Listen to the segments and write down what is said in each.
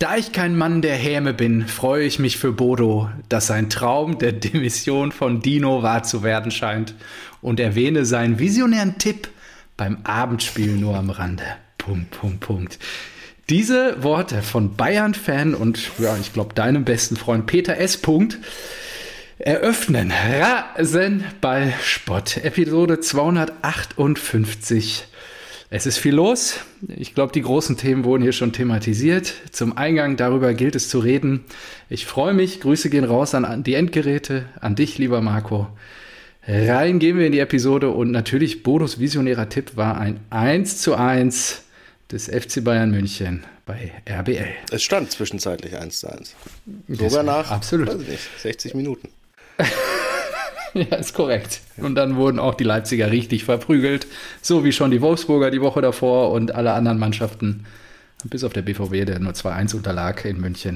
Da ich kein Mann der Häme bin, freue ich mich für Bodo, dass sein Traum der Demission von Dino wahr zu werden scheint und erwähne seinen visionären Tipp beim Abendspiel nur am Rande. Punkt. Diese Worte von Bayern-Fan und ja, ich glaube deinem besten Freund Peter S. eröffnen Rasenball-Spott, Episode 258. Es ist viel los. Ich glaube, die großen Themen wurden hier schon thematisiert. Zum Eingang darüber gilt es zu reden. Ich freue mich. Grüße gehen raus an die Endgeräte, an dich, lieber Marco. Rein gehen wir in die Episode und natürlich Bodos visionärer Tipp war ein 1:1 des FC Bayern München bei RBL. Es stand zwischenzeitlich 1:1. Sogar nach, absolut. weiß ich nicht, 60 Minuten. Ja, ist korrekt. Und dann wurden auch die Leipziger richtig verprügelt, so wie schon die Wolfsburger die Woche davor und alle anderen Mannschaften, bis auf der BVB, der nur 2:1 unterlag in München,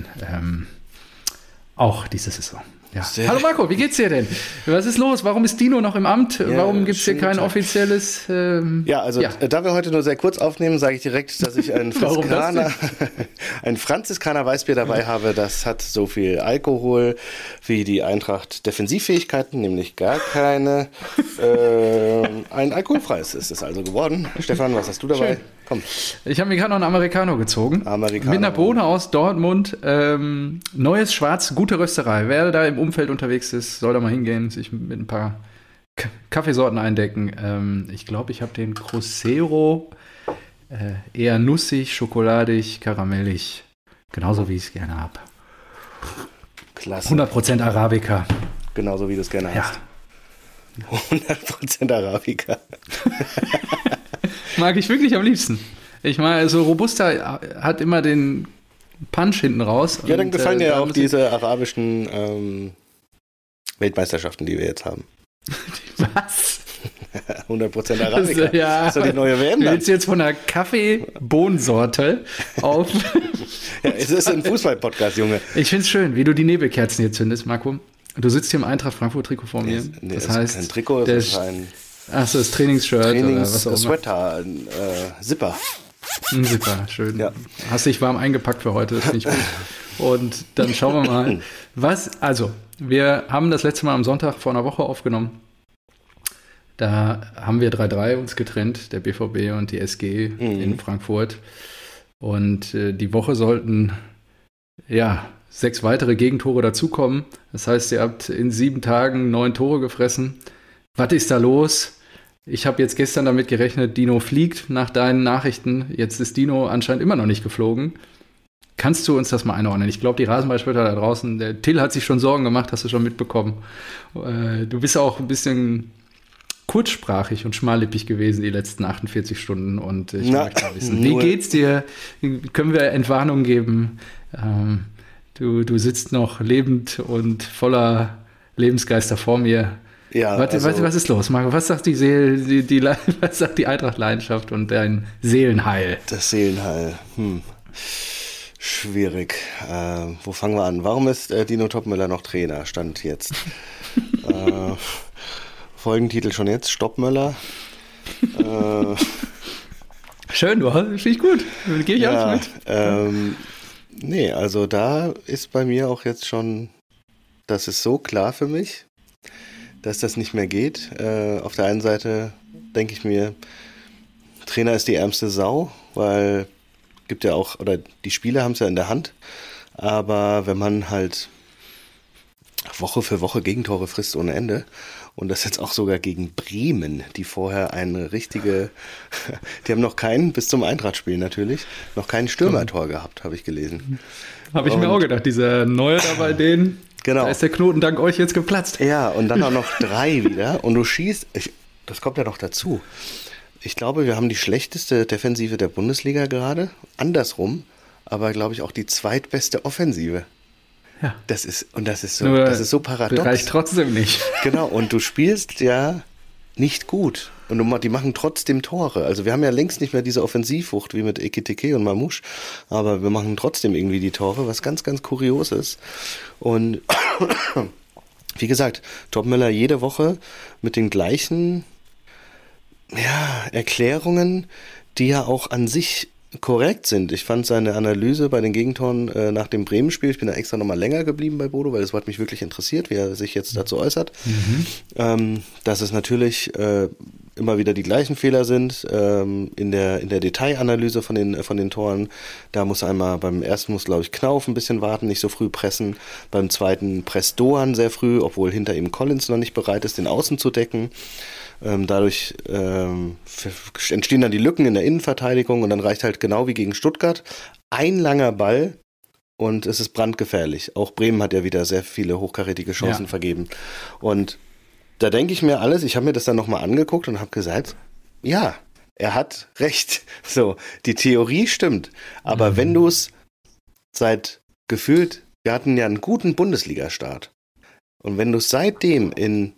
auch diese Saison. Ja. Hallo Marco, wie geht's dir denn? Was ist los? Warum ist Dino noch im Amt? Ja, warum gibt es hier kein offizielles... da wir heute nur sehr kurz aufnehmen, sage ich direkt, dass ich ein Franziskaner Weißbier dabei habe. Das hat so viel Alkohol wie die Eintracht Defensivfähigkeiten, nämlich gar keine. Ein alkoholfreies ist es also geworden. Stefan, was hast du dabei? Schön. Komm. Ich habe mir gerade noch einen Americano gezogen. Mit einer Bohne aus Dortmund. Neues Schwarz, gute Rösterei. Wer da im Umfeld unterwegs ist, soll da mal hingehen, sich mit ein paar Kaffeesorten eindecken. Ich glaube, ich habe den Cruzeiro eher nussig, schokoladig, karamellig. Genauso wie ich es gerne habe. Klasse. 100% Arabica. Genauso wie du es gerne hast. 100% Arabica. Mag ich wirklich am liebsten. Ich meine, so Robusta hat immer den Punch hinten raus. Ja, dann gefallen dir ja auch diese arabischen Weltmeisterschaften, die wir jetzt haben. Was? 100% Arabica. Das ist doch die neue WM. Du willst jetzt von einer Kaffee-Bohnensorte auf... Ja, es ist ein Fußball-Podcast, Junge. Ich finde es schön, wie du die Nebelkerzen hier zündest, Marco. Du sitzt hier im Eintracht Frankfurt-Trikot vor mir. Nee, das heißt, kein Trikot, das ist ein... Achso, das Trainingsshirt oder was auch immer. Sweater, ein Zipper. Ein Zipper, schön. Ja. Hast dich warm eingepackt für heute, das finde ich gut. Und dann schauen wir mal, wir haben das letzte Mal am Sonntag vor einer Woche aufgenommen. Da haben wir 3-3 uns getrennt, der BVB und die SG in Frankfurt. Und die Woche sollten, 6 weitere Gegentore dazukommen. Das heißt, ihr habt in 7 Tagen 9 Tore gefressen. Was ist da los? Ich habe jetzt gestern damit gerechnet, Dino fliegt nach deinen Nachrichten. Jetzt ist Dino anscheinend immer noch nicht geflogen. Kannst du uns das mal einordnen? Ich glaube, die Rasenballspieler da draußen, der Till hat sich schon Sorgen gemacht, hast du schon mitbekommen. Du bist auch ein bisschen kurzsprachig und schmallippig gewesen die letzten 48 Stunden. Und ich möchte wissen, wie geht's dir? Können wir Entwarnung geben? Du sitzt noch lebend und voller Lebensgeister vor mir. Ja, was ist los, Marco? Was sagt die was sagt die Eintracht-Leidenschaft und dein Seelenheil? Das Seelenheil. Schwierig. Wo fangen wir an? Warum ist Dino Topmöller noch Trainer? Stand jetzt. Folgentitel schon jetzt. Stoppmöller. Schön, finde ich gut. Gehe ich auch mit. Nee, also da ist bei mir auch jetzt schon, das ist so klar für mich, dass das nicht mehr geht. Auf der einen Seite denke ich mir, Trainer ist die ärmste Sau, weil gibt ja auch, oder die Spieler haben es ja in der Hand, aber wenn man halt Woche für Woche Gegentore frisst ohne Ende und das jetzt auch sogar gegen Bremen, die vorher eine richtige, die haben noch keinen, bis zum Eintracht-Spiel natürlich, noch kein Stürmertor gehabt, habe ich gelesen. Habe ich mir auch gedacht, dieser Neue da bei denen, genau. Da ist der Knoten dank euch jetzt geplatzt. Ja, und dann auch noch 3 wieder und du schießt, das kommt ja noch dazu. Ich glaube, wir haben die schlechteste Defensive der Bundesliga gerade, andersrum, aber glaube ich auch die zweitbeste Offensive. Ja. Das ist so paradox. Reicht trotzdem nicht. Genau, und du spielst ja nicht gut. Und die machen trotzdem Tore. Also wir haben ja längst nicht mehr diese Offensivwucht wie mit Ekitike und Mamouche, aber wir machen trotzdem irgendwie die Tore, was ganz, ganz kurios ist. Und wie gesagt, Topmöller jede Woche mit den gleichen Erklärungen, die ja auch an sich korrekt sind. Ich fand seine Analyse bei den Gegentoren nach dem Bremen-Spiel, ich bin da extra nochmal länger geblieben bei Bodo, weil das hat mich wirklich interessiert, wie er sich jetzt dazu äußert, dass es natürlich immer wieder die gleichen Fehler sind in der Detailanalyse von den Toren. Da muss einmal, beim ersten muss, glaube ich, Knauf ein bisschen warten, nicht so früh pressen. Beim zweiten presst Doan sehr früh, obwohl hinter ihm Collins noch nicht bereit ist, den Außen zu decken. Dadurch entstehen dann die Lücken in der Innenverteidigung und dann reicht halt genau wie gegen Stuttgart ein langer Ball und es ist brandgefährlich. Auch Bremen hat ja wieder sehr viele hochkarätige Chancen vergeben. Und da denke ich mir alles, ich habe mir das dann nochmal angeguckt und habe gesagt, ja, er hat recht. So, die Theorie stimmt. Aber wenn du es wir hatten ja einen guten Bundesliga-Start. Und wenn du es seitdem in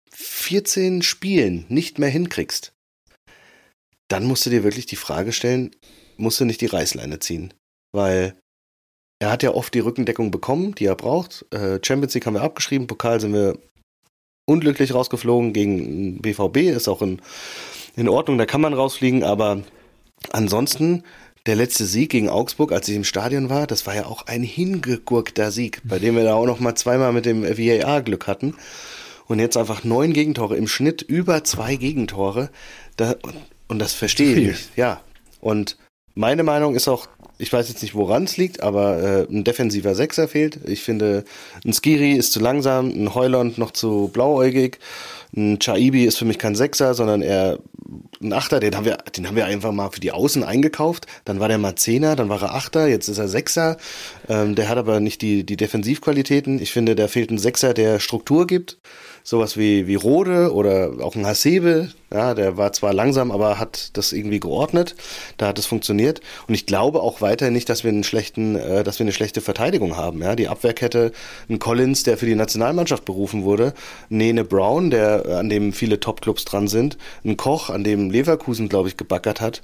14 Spielen nicht mehr hinkriegst, dann musst du dir wirklich die Frage stellen, musst du nicht die Reißleine ziehen? Weil er hat ja oft die Rückendeckung bekommen, die er braucht. Champions League haben wir abgeschrieben, Pokal sind wir unglücklich rausgeflogen gegen BVB, ist auch in Ordnung, da kann man rausfliegen, aber ansonsten der letzte Sieg gegen Augsburg, als ich im Stadion war, das war ja auch ein hingegurkter Sieg, bei dem wir da auch noch mal zweimal mit dem VAR Glück hatten. Und jetzt einfach 9 Gegentore, im Schnitt über 2 Gegentore. Und das verstehe ich nicht. Ja. Und meine Meinung ist auch, ich weiß jetzt nicht, woran es liegt, aber ein defensiver Sechser fehlt. Ich finde, ein Skiri ist zu langsam, ein Heuland noch zu blauäugig, ein Chaibi ist für mich kein Sechser, sondern eher ein Achter. Den haben wir einfach mal für die Außen eingekauft. Dann war der mal Zehner, dann war er Achter, jetzt ist er Sechser. Der hat aber nicht die Defensivqualitäten. Ich finde, da fehlt ein Sechser, der Struktur gibt. Sowas wie Rode oder auch ein Hasebe, ja, der war zwar langsam, aber hat das irgendwie geordnet, da hat es funktioniert und ich glaube auch weiterhin nicht, dass wir eine schlechte Verteidigung haben, ja, die Abwehrkette, ein Collins, der für die Nationalmannschaft berufen wurde, Nene Brown, an dem viele Topclubs dran sind, ein Koch, an dem Leverkusen, glaube ich, gebaggert hat,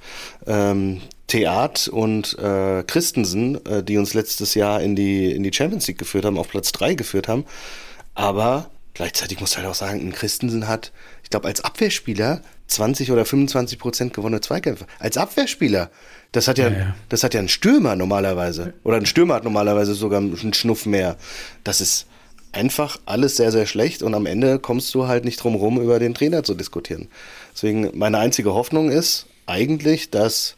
Theat und Christensen, die uns letztes Jahr in die Champions League geführt haben, auf Platz 3 geführt haben, aber gleichzeitig muss halt auch sagen, ein Christensen hat, ich glaube, als Abwehrspieler 20 oder 25% gewonnene Zweikämpfe. Als Abwehrspieler. Das hat ja ein Stürmer normalerweise. Oder ein Stürmer hat normalerweise sogar einen Schnuff mehr. Das ist einfach alles sehr, sehr schlecht und am Ende kommst du halt nicht drum rum, über den Trainer zu diskutieren. Deswegen, meine einzige Hoffnung ist eigentlich, dass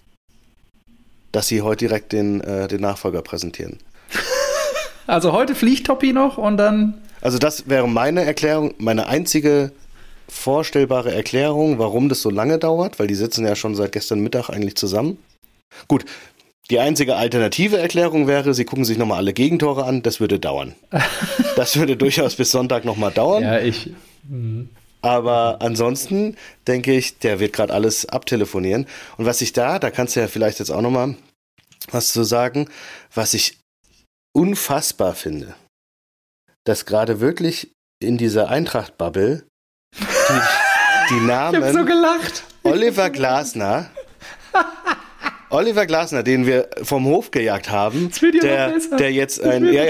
sie heute direkt den Nachfolger präsentieren. Also heute fliegt Toppi noch und dann... Also das wäre meine Erklärung, meine einzige vorstellbare Erklärung, warum das so lange dauert, weil die sitzen ja schon seit gestern Mittag eigentlich zusammen. Gut, die einzige alternative Erklärung wäre, sie gucken sich nochmal alle Gegentore an, das würde dauern. Das würde durchaus bis Sonntag nochmal dauern. Ja, Aber ansonsten denke ich, der wird gerade alles abtelefonieren. Und was ich da kannst du ja vielleicht jetzt auch nochmal was zu sagen, was ich unfassbar finde, dass gerade wirklich in dieser Eintracht-Bubble die Namen ich hab so gelacht. Oliver Glasner, den wir vom Hof gejagt haben, der jetzt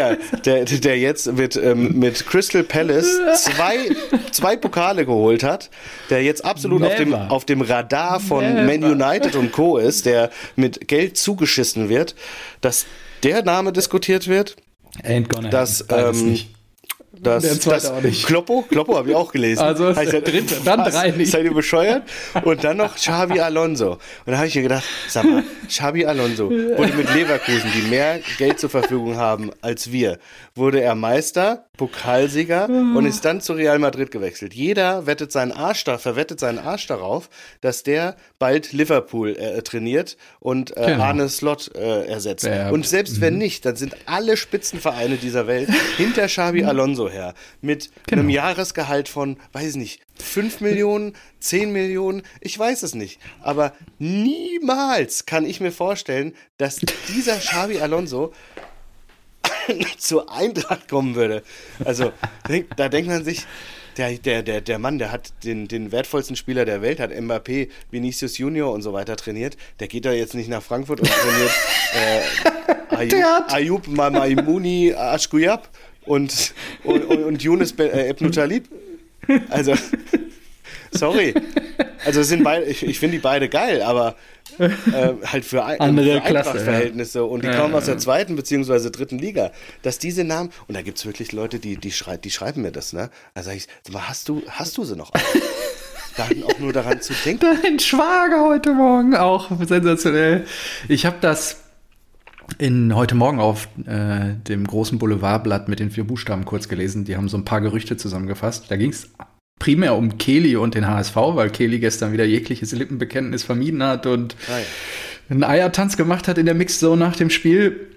mit Crystal Palace zwei Pokale geholt hat, der jetzt absolut auf dem Radar von Man United und Co. ist, der mit Geld zugeschissen wird, dass der Name diskutiert wird. Ain't gonna happen. Nicht. Das Kloppo habe ich auch gelesen. Also dann 3 nicht. Seid ihr bescheuert? Und dann noch Xabi Alonso. Und da habe ich mir gedacht, sag mal, Xabi Alonso wurde mit Leverkusen, die mehr Geld zur Verfügung haben als wir, wurde er Meister, Pokalsieger und ist dann zu Real Madrid gewechselt. Jeder verwettet seinen Arsch darauf, dass der bald Liverpool trainiert und Arne Slot ersetzt. Und selbst wenn nicht, dann sind alle Spitzenvereine dieser Welt hinter Xabi Alonso her. Mit einem Jahresgehalt von, weiß ich nicht, 5 Millionen, 10 Millionen, ich weiß es nicht. Aber niemals kann ich mir vorstellen, dass dieser Xabi Alonso zur Eintracht kommen würde. Also, da denkt man sich, der Mann, der hat den wertvollsten Spieler der Welt, hat Mbappé, Vinicius Junior und so weiter trainiert. Der geht da jetzt nicht nach Frankfurt und trainiert Ayub Maimouni Ashkuyab und Younes Ebnou Talib. Also, sorry. Also sind beide, ich finde die beide geil, aber halt für andere Klasse, Eintracht-Verhältnisse und die kommen aus der zweiten bzw. dritten Liga, dass diese Namen, und da gibt es wirklich Leute, die schreiben mir das, ne? Also sag ich, sag mal, hast du sie noch? Dann auch nur daran zu denken. Dein Schwager heute Morgen, auch sensationell. Ich habe das heute Morgen auf dem großen Boulevardblatt mit den 4 Buchstaben kurz gelesen. Die haben so ein paar Gerüchte zusammengefasst. Da ging es primär um Kelly und den HSV, weil Kelly gestern wieder jegliches Lippenbekenntnis vermieden hat und einen Eiertanz gemacht hat in der Mixzone nach dem Spiel.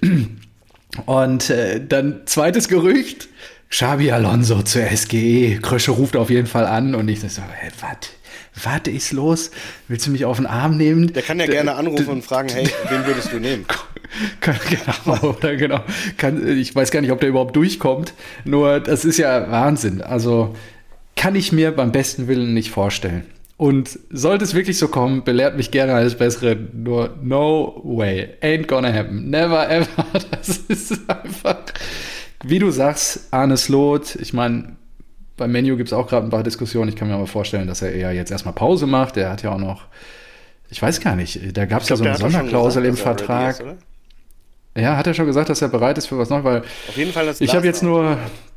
Und dann zweites Gerücht, Xabi Alonso zur SGE. Krösche ruft auf jeden Fall an und ich so, hey, was ist los? Willst du mich auf den Arm nehmen? Der kann ja gerne anrufen und fragen, hey, wen würdest du nehmen? Genau. Ich weiß gar nicht, ob der überhaupt durchkommt. Nur, das ist ja Wahnsinn. Also, kann ich mir beim besten Willen nicht vorstellen. Und sollte es wirklich so kommen, belehrt mich gerne alles Bessere. Nur, no way. Ain't gonna happen. Never ever. Das ist einfach, wie du sagst, Arne Slot. Ich meine, beim Menu gibt es auch gerade ein paar Diskussionen. Ich kann mir aber vorstellen, dass er eher jetzt erstmal Pause macht. Er hat ja auch noch, ich weiß gar nicht, da gab es ja so eine Sonderklausel im Vertrag. Ja, hat er schon gesagt, dass er bereit ist für was Neues? Weil auf jeden Fall das ich habe jetzt nur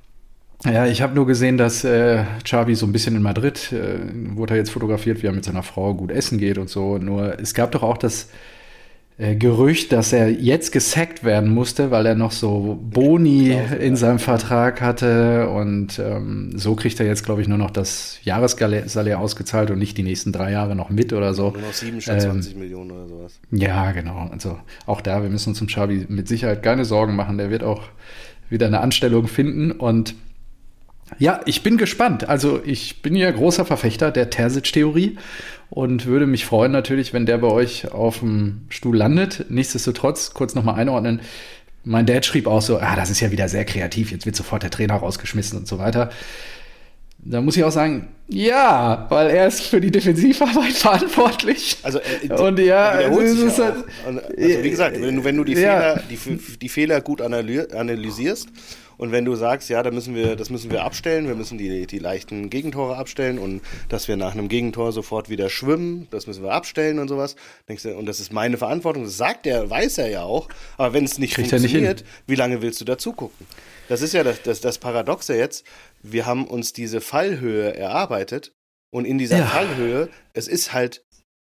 gesehen, dass Xavi so ein bisschen in Madrid, wurde er jetzt fotografiert, wie er mit seiner Frau gut essen geht und so. Nur es gab doch auch das Gerücht, dass er jetzt gesackt werden musste, weil er noch so Boni in seinem Vertrag hatte und so kriegt er jetzt, glaube ich, nur noch das Jahressalär ausgezahlt und nicht die nächsten 3 Jahre noch mit oder so. Nur noch 7 statt 20 Millionen oder sowas. Ja, genau. Also auch da, wir müssen uns um Xavi mit Sicherheit keine Sorgen machen. Der wird auch wieder eine Anstellung finden und ja, ich bin gespannt. Also ich bin ja großer Verfechter der Terzic-Theorie und würde mich freuen natürlich, wenn der bei euch auf dem Stuhl landet. Nichtsdestotrotz, kurz nochmal einordnen, mein Dad schrieb auch so, das ist ja wieder sehr kreativ, jetzt wird sofort der Trainer rausgeschmissen und so weiter. Da muss ich auch sagen, ja, weil er ist für die Defensivarbeit verantwortlich. Also und ja, es ist halt, also wie gesagt, wenn du die Fehler gut analysierst und wenn du sagst, ja, das müssen wir abstellen, wir müssen die leichten Gegentore abstellen und dass wir nach einem Gegentor sofort wieder schwimmen, das müssen wir abstellen und sowas, denkst du, und das ist meine Verantwortung, das sagt er, weiß er ja auch, aber wenn es nicht funktioniert, wie lange willst du dazu gucken? Das ist ja das Paradoxe jetzt, wir haben uns diese Fallhöhe erarbeitet und in dieser Fallhöhe, es ist halt,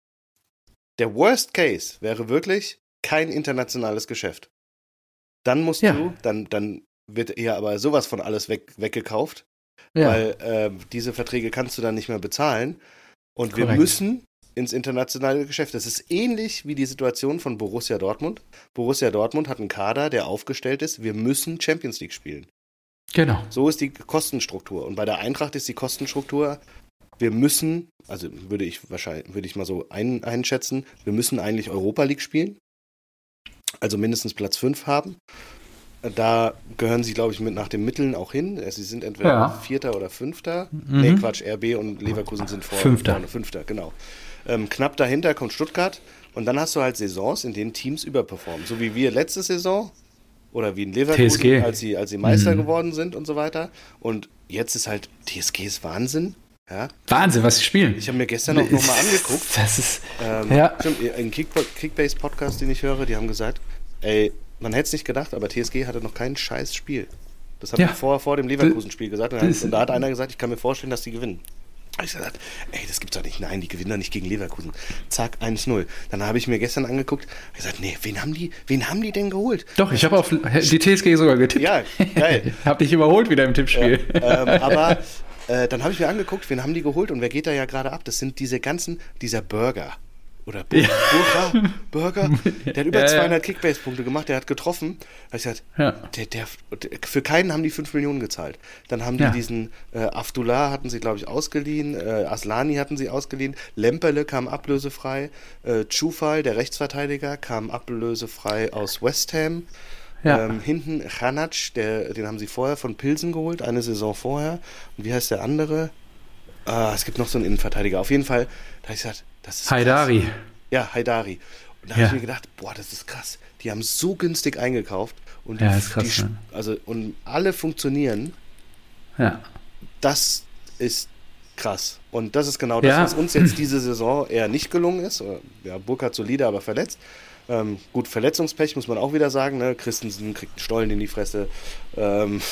der Worst Case wäre wirklich kein internationales Geschäft. Dann musst du, dann wird ja aber sowas von alles weggekauft, weil diese Verträge kannst du dann nicht mehr bezahlen und wir müssen ins internationale Geschäft. Das ist ähnlich wie die Situation von Borussia Dortmund. Borussia Dortmund hat einen Kader, der aufgestellt ist, wir müssen Champions League spielen. Genau. So ist die Kostenstruktur. Und bei der Eintracht ist die Kostenstruktur, wir müssen, also würde ich mal so einschätzen, wir müssen eigentlich Europa League spielen, also mindestens Platz 5 haben. Da gehören sie, glaube ich, nach den Mitteln auch hin. Sie sind entweder Vierter oder Fünfter. Mhm. Nee, Quatsch, RB und Leverkusen sind vorne. Fünfter, genau. Knapp dahinter kommt Stuttgart und dann hast du halt Saisons, in denen Teams überperformen. So wie wir letzte Saison oder wie in Leverkusen, TSG. als sie Meister geworden sind und so weiter. Und jetzt ist halt, TSG ist Wahnsinn. Ja. Wahnsinn, was sie spielen. Ich habe mir gestern noch mal angeguckt. Das ist, stimmt, ein Kickbase-Podcast, den ich höre, die haben gesagt, man hätte es nicht gedacht, aber TSG hatte noch kein scheiß Spiel. Das haben wir vor dem Leverkusen-Spiel gesagt. Und da hat einer gesagt, ich kann mir vorstellen, dass die gewinnen. Da habe ich gesagt, das gibt's doch nicht. Nein, die gewinnen doch nicht gegen Leverkusen. Zack, 1-0. Dann habe ich mir gestern angeguckt und gesagt, nee, wen haben die denn geholt? Doch, ich habe auf die TSG sogar getippt. Ja, geil. Hab dich überholt wieder im Tippspiel. Ja, aber dann habe ich mir angeguckt, wen haben die geholt und wer geht da ja gerade ab? Das sind dieser Burger. Oder Burger, der hat über 200 Kickbase-Punkte gemacht, der hat getroffen. Da hab ich gesagt, für keinen haben die 5 Millionen gezahlt. Dann haben die diesen Avdullah hatten sie, glaube ich, ausgeliehen, Aslani hatten sie ausgeliehen, Lemperle kam ablösefrei, Chufal, der Rechtsverteidiger, kam ablösefrei aus West Ham. Hinten Chanac, den haben sie vorher von Pilsen geholt, eine Saison vorher. Und wie heißt der andere? Es gibt noch so einen Innenverteidiger. Auf jeden Fall, da habe ich gesagt, das ist Haidari. Krass. Ja, Haidari. Und da habe ich mir gedacht, das ist krass. Die haben so günstig eingekauft und ist krass, und alle funktionieren. Ja. Das ist krass. Und das ist genau das, was uns jetzt diese Saison eher nicht gelungen ist. Ja, Burkhardt solide, aber verletzt. Gut, Verletzungspech muss man auch wieder sagen. Ne? Christensen kriegt einen Stollen in die Fresse. Dann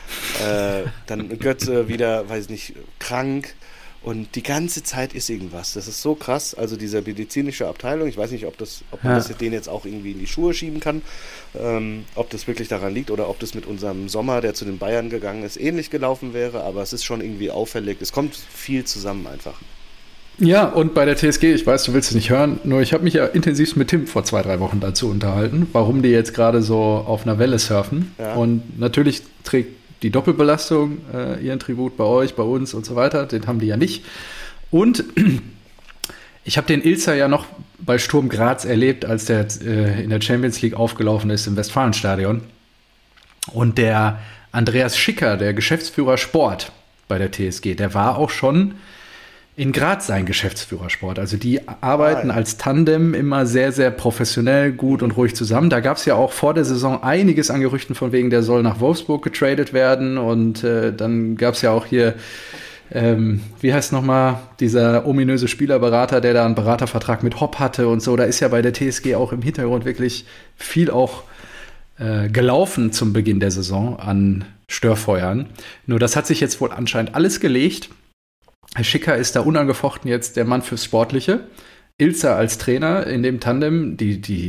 Götze wieder, weiß nicht, krank. Und die ganze Zeit ist irgendwas. Das ist so krass. Also diese medizinische Abteilung, ich weiß nicht, ob man das denen jetzt auch irgendwie in die Schuhe schieben kann, ob das wirklich daran liegt oder ob das mit unserem Sommer, der zu den Bayern gegangen ist, ähnlich gelaufen wäre. Aber es ist schon irgendwie auffällig. Es kommt viel zusammen einfach. Ja, und bei der TSG, ich weiß, du willst es nicht hören, nur ich habe mich ja intensiv mit Tim vor 2-3 Wochen dazu unterhalten, warum die jetzt gerade so auf einer Welle surfen. Ja. Und natürlich trägt die Doppelbelastung ihren Tribut bei euch, bei uns und so weiter. Den haben die ja nicht. Und ich habe den Ilzer ja noch bei Sturm Graz erlebt, als der in der Champions League aufgelaufen ist im Westfalenstadion. Und der Andreas Schicker, der Geschäftsführer Sport bei der TSG, der war auch schon in Graz sein Geschäftsführersport. Also die arbeiten als Tandem immer sehr, sehr professionell, gut und ruhig zusammen. Da gab es ja auch vor der Saison einiges an Gerüchten von wegen, der soll nach Wolfsburg getradet werden. Und dann gab es ja auch hier, wie heißt nochmal, dieser ominöse Spielerberater, der da einen Beratervertrag mit Hopp hatte und so. Da ist ja bei der TSG auch im Hintergrund wirklich viel auch gelaufen zum Beginn der Saison an Störfeuern. Nur das hat sich jetzt wohl anscheinend alles gelegt. Herr Schicker ist da unangefochten jetzt der Mann fürs Sportliche. Ilzer als Trainer in dem Tandem,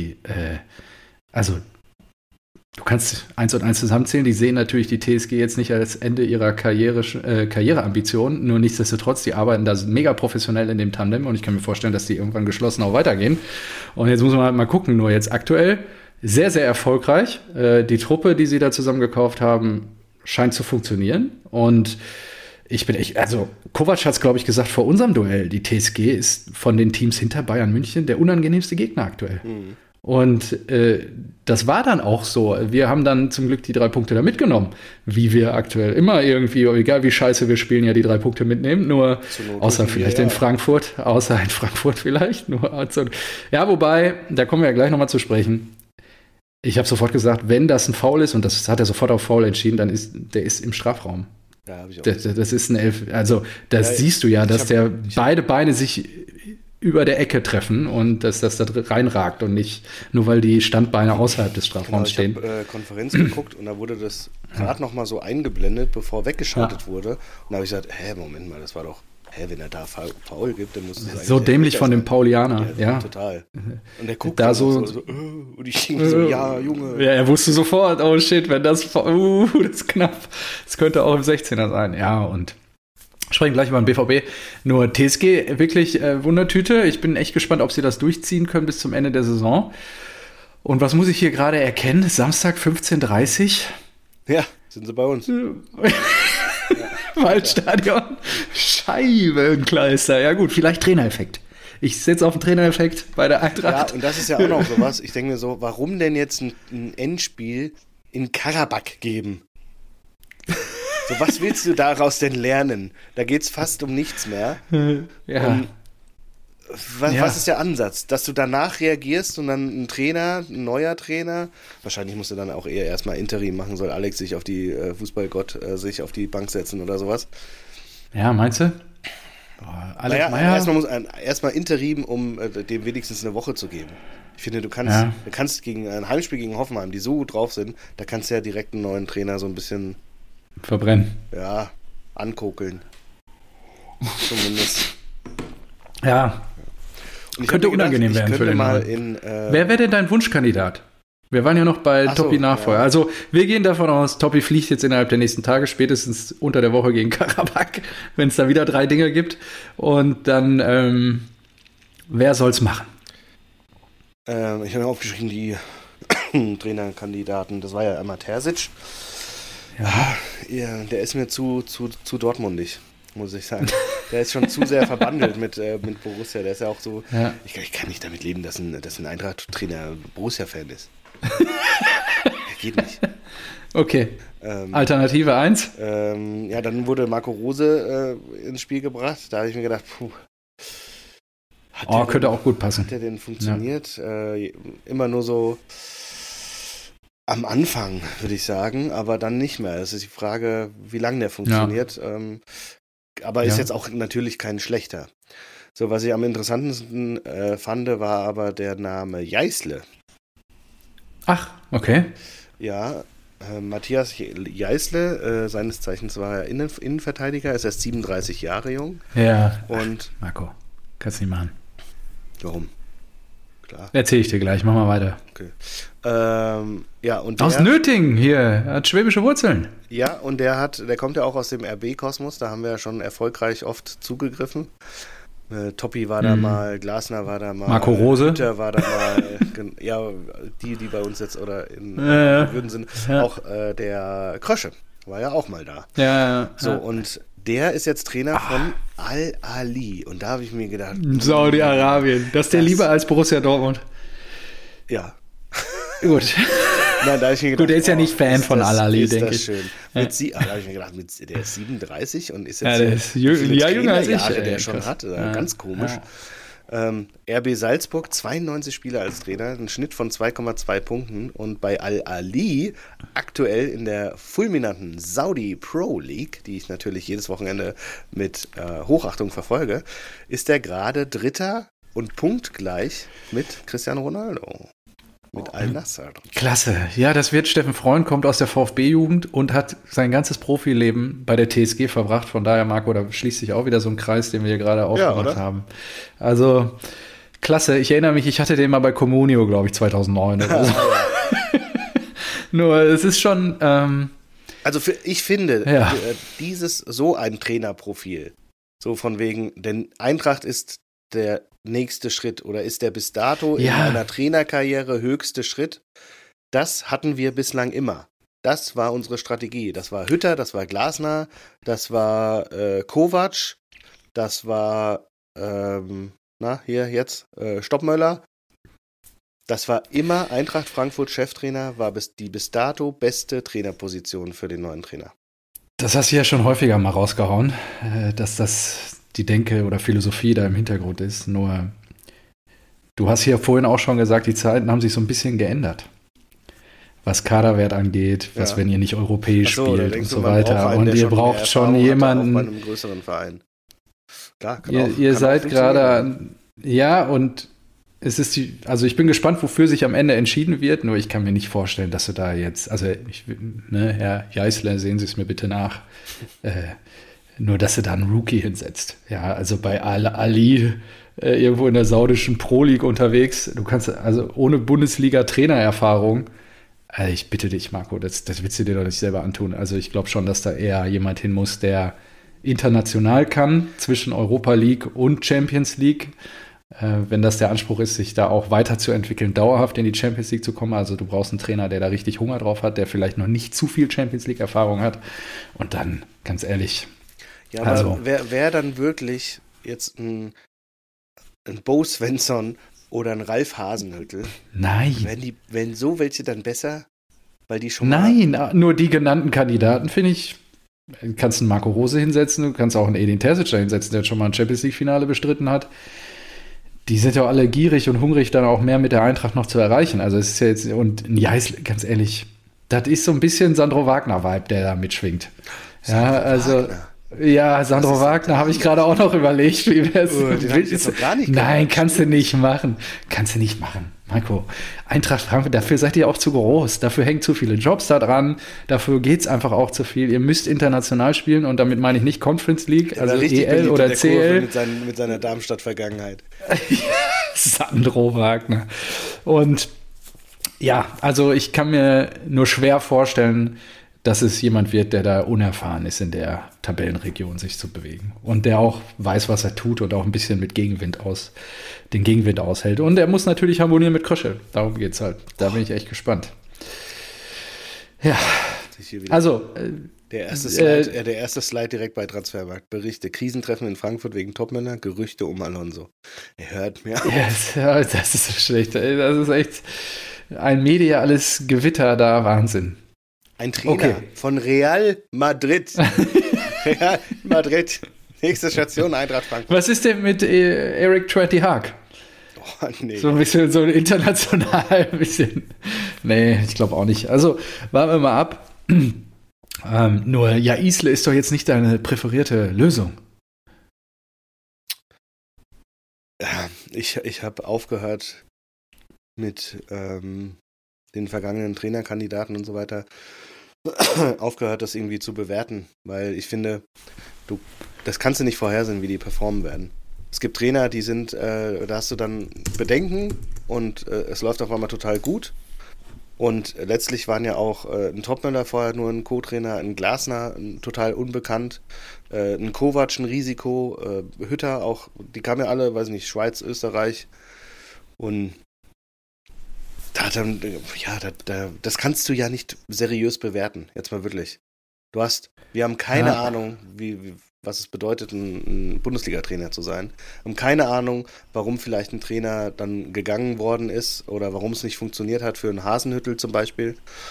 also du kannst 1 und 1 zusammenzählen, die sehen natürlich die TSG jetzt nicht als Ende ihrer Karriereambition, nur nichtsdestotrotz, die arbeiten da mega professionell in dem Tandem und ich kann mir vorstellen, dass die irgendwann geschlossen auch weitergehen. Und jetzt muss man halt mal gucken, nur jetzt aktuell sehr, sehr erfolgreich. Die Truppe, die sie da zusammen gekauft haben, scheint zu funktionieren und Kovac hat es, glaube ich, gesagt vor unserem Duell. Die TSG ist von den Teams hinter Bayern München der unangenehmste Gegner aktuell. Mhm. Und das war dann auch so. Wir haben dann zum Glück die 3 Punkte da mitgenommen. Wie wir aktuell immer irgendwie, egal wie scheiße wir spielen, ja die 3 Punkte mitnehmen. Nur außer vielleicht in Frankfurt. Außer in Frankfurt vielleicht. Ja, wobei, da kommen wir ja gleich nochmal zu sprechen. Ich habe sofort gesagt, wenn das ein Foul ist, und das hat er sofort auf Foul entschieden, dann der ist im Strafraum. Ja, hab ich auch das ist ein Elf. Also, das siehst du ja, dass beide Beine sich über der Ecke treffen und dass das da reinragt und nicht nur, weil die Standbeine außerhalb des Strafraums stehen. Ich habe Konferenz geguckt und da wurde das gerade noch mal so eingeblendet, bevor weggeschaltet wurde. Und da habe ich gesagt, Moment mal, das war doch, wenn er da Foul gibt, dann muss es eigentlich... So dämlich von dem Paulianer, ja. Total. Und der guckt da und ich denke so, ja, Junge. Ja, er wusste sofort, oh shit, wenn das ist knapp. Das könnte auch im 16er sein. Ja, und sprechen gleich über den BVB. Nur TSG, wirklich Wundertüte. Ich bin echt gespannt, ob sie das durchziehen können bis zum Ende der Saison. Und was muss ich hier gerade erkennen? Samstag 15:30 Uhr. Ja, sind sie bei uns. Waldstadion. Scheibenkleister. Ja gut, vielleicht Trainereffekt. Ich setze auf den Trainereffekt bei der Eintracht. Ja, und das ist ja auch noch sowas. Ich denke mir so, warum denn jetzt ein Endspiel in Karabakh geben? So, was willst du daraus denn lernen? Da geht es fast um nichts mehr. Ja. Was ist der Ansatz? Dass du danach reagierst und dann ein neuer Trainer, wahrscheinlich musst du dann auch eher erstmal Interim machen, soll Alex sich auf die Fußballgott sich auf die Bank setzen oder sowas. Ja, meinst du? Alex Meyer? Erstmal Interim, um dem wenigstens eine Woche zu geben. Ich finde, du kannst gegen ein Heimspiel gegen Hoffenheim, die so gut drauf sind, da kannst du ja direkt einen neuen Trainer so ein bisschen verbrennen. Ja, ankokeln. Zumindest. Ja. Könnte unangenehm werden für den Wer wäre denn dein Wunschkandidat? Wir waren ja noch bei Toppi Nachfolger. Ja. Also wir gehen davon aus, Toppi fliegt jetzt innerhalb der nächsten Tage, spätestens unter der Woche gegen Karabakh, wenn es da wieder 3 Dinge gibt. Und dann, wer soll's machen? Ich habe mir aufgeschrieben, die Trainerkandidaten. Das war ja einmal Terzic. Ja, der ist mir zu dortmundig, muss ich sagen. Der ist schon zu sehr verbandelt mit Borussia. Der ist ja auch so. Ja. Ich kann nicht damit leben, dass ein Eintracht-Trainer Borussia-Fan ist. Geht nicht. Okay. Alternative 1? Ja, dann wurde Marco Rose ins Spiel gebracht. Da habe ich mir gedacht, könnte auch gut passen. Hat der denn funktioniert? Ja. Immer nur so am Anfang, würde ich sagen, aber dann nicht mehr. Es ist die Frage, wie lange der funktioniert. Ja. Aber ist jetzt auch natürlich kein schlechter. So, was ich am interessantesten fand, war aber der Name Jeißle. Ach, okay. Ja, Matthias Jeißle, seines Zeichens war er Innenverteidiger, ist erst 37 Jahre jung. Ja, und Marco, kannst nicht machen. Warum? Klar. Erzähl ich dir gleich, mach mal weiter. Okay. Ja, und aus Nötingen hier, hat schwäbische Wurzeln. Ja, und der kommt ja auch aus dem RB-Kosmos, da haben wir ja schon erfolgreich oft zugegriffen. Toppi war da mal, Glasner war da mal, Marco Rose. Hütter war da mal, ja, die bei uns jetzt oder in Würden sind, auch der Krösche war ja auch mal da. Ja. So, und der ist jetzt Trainer von Al-Ali und da habe ich mir gedacht, Saudi-Arabien, das ist der lieber als Borussia Dortmund. Ja. Gut. Nein, da ich mir gedacht, gut, der ist ja nicht Fan von Al-Ali, denke ich. Schön. Da habe ich mir gedacht, der ist 37 und ist jetzt ja, der ist jünger als ich. Der schon hat. Ganz komisch. RB Salzburg, 92 Spieler als Trainer, ein Schnitt von 2,2 Punkten und bei Al-Ali aktuell in der fulminanten Saudi Pro League, die ich natürlich jedes Wochenende mit Hochachtung verfolge, ist er gerade Dritter und punktgleich mit Cristiano Ronaldo. Mit Al-Nassr. Klasse. Ja, das wird Steffen Freund, kommt aus der VfB-Jugend und hat sein ganzes Profileben bei der TSG verbracht. Von daher, Marco, da schließt sich auch wieder so ein Kreis, den wir hier gerade aufgemacht haben. Also, klasse. Ich erinnere mich, ich hatte den mal bei Comunio, glaube ich, 2009 oder so. Nur, es ist schon... also, ich finde, dieses so ein Trainerprofil, so von wegen, denn Eintracht ist der nächste Schritt oder ist der bis dato in einer Trainerkarriere höchste Schritt. Das hatten wir bislang immer. Das war unsere Strategie. Das war Hütter, das war Glasner, das war Kovac, das war Stoppmöller. Das war immer Eintracht Frankfurt Cheftrainer, war die bis dato beste Trainerposition für den neuen Trainer. Das hast du ja schon häufiger mal rausgehauen, dass das die Denke oder Philosophie da im Hintergrund ist. Nur, du hast hier vorhin auch schon gesagt, die Zeiten haben sich so ein bisschen geändert. Was Kaderwert angeht, was, wenn ihr nicht europäisch spielt und so weiter. Und ihr braucht schon jemanden. Bei einem größeren Verein. Klar, ihr seid gerade, und es ist also ich bin gespannt, wofür sich am Ende entschieden wird, nur ich kann mir nicht vorstellen, dass du da jetzt, also Herr Jeißle, sehen Sie es mir bitte nach, nur, dass du da einen Rookie hinsetzt. Ja, also bei Al-Ali irgendwo in der saudischen Pro-League unterwegs. Du kannst also ohne Bundesliga-Trainererfahrung, ich bitte dich, Marco, das willst du dir doch nicht selber antun. Also ich glaube schon, dass da eher jemand hin muss, der international kann, zwischen Europa League und Champions League. Wenn das der Anspruch ist, sich da auch weiterzuentwickeln, dauerhaft in die Champions League zu kommen. Also du brauchst einen Trainer, der da richtig Hunger drauf hat, der vielleicht noch nicht zu viel Champions League-Erfahrung hat. Und dann, ganz ehrlich, ja, aber wer dann wirklich jetzt ein Bo Svensson oder ein Ralf Hasenhüttl? Nein. Wenn so welche dann besser? Weil die schon Nein, nur die genannten Kandidaten, finde ich, kannst einen Marco Rose hinsetzen, du kannst auch einen Edin Terzic da hinsetzen, der schon mal ein Champions League-Finale bestritten hat. Die sind ja alle gierig und hungrig, dann auch mehr mit der Eintracht noch zu erreichen. Also es ist ja jetzt, und ein Jeißle, ganz ehrlich, das ist so ein bisschen Sandro Wagner-Vibe, der da mitschwingt. Ja, also... Ja, Sandro Wagner habe ich gerade auch noch überlegt, wie wär's. Den hab ich jetzt noch gar nicht gemacht. Nein, kannst du nicht machen. Marco. Eintracht Frankfurt, dafür seid ihr auch zu groß. Dafür hängen zu viele Jobs da dran. Dafür geht's einfach auch zu viel. Ihr müsst international spielen und damit meine ich nicht Conference League, also EL oder CL. Mit seiner Darmstadt-Vergangenheit. Sandro Wagner. Und ja, also ich kann mir nur schwer vorstellen, dass es jemand wird, der da unerfahren ist, in der Tabellenregion sich zu bewegen. Und der auch weiß, was er tut und auch ein bisschen mit den Gegenwind aushält. Und er muss natürlich harmonieren mit Krösche. Darum geht's halt. Da bin ich echt gespannt. Ja. Also. Der erste Slide direkt bei Transfermarkt. Berichte. Krisentreffen in Frankfurt wegen Topmänner. Gerüchte um Alonso. Er hört mir auf. Ja, das ist so schlecht. Das ist echt ein mediales Gewitter da. Wahnsinn. Ein Trainer von Real Madrid. Real Madrid. Nächste Station, Eintracht Frankfurt. Was ist denn mit Eric Twenty Haag? Oh, nee. So ein bisschen, so international ein bisschen. Nee, ich glaube auch nicht. Also, warten wir mal ab. Nur, Jeißle ist doch jetzt nicht deine präferierte Lösung. Ich habe aufgehört mit den vergangenen Trainerkandidaten und so weiter, aufgehört, das irgendwie zu bewerten, weil ich finde, das kannst du nicht vorhersehen, wie die performen werden. Es gibt Trainer, die sind, da hast du dann Bedenken und es läuft auf einmal total gut. Und letztlich waren ja auch ein Topmöller vorher nur ein Co-Trainer, ein Glasner total unbekannt, ein Kovac ein Risiko, Hütter auch, die kamen ja alle, weiß nicht, Schweiz, Österreich und das kannst du ja nicht seriös bewerten, jetzt mal wirklich. Wir haben keine Ahnung, was es bedeutet, ein Bundesliga-Trainer zu sein. Haben keine Ahnung, warum vielleicht ein Trainer dann gegangen worden ist oder warum es nicht funktioniert hat für einen Hasenhüttl zum Beispiel.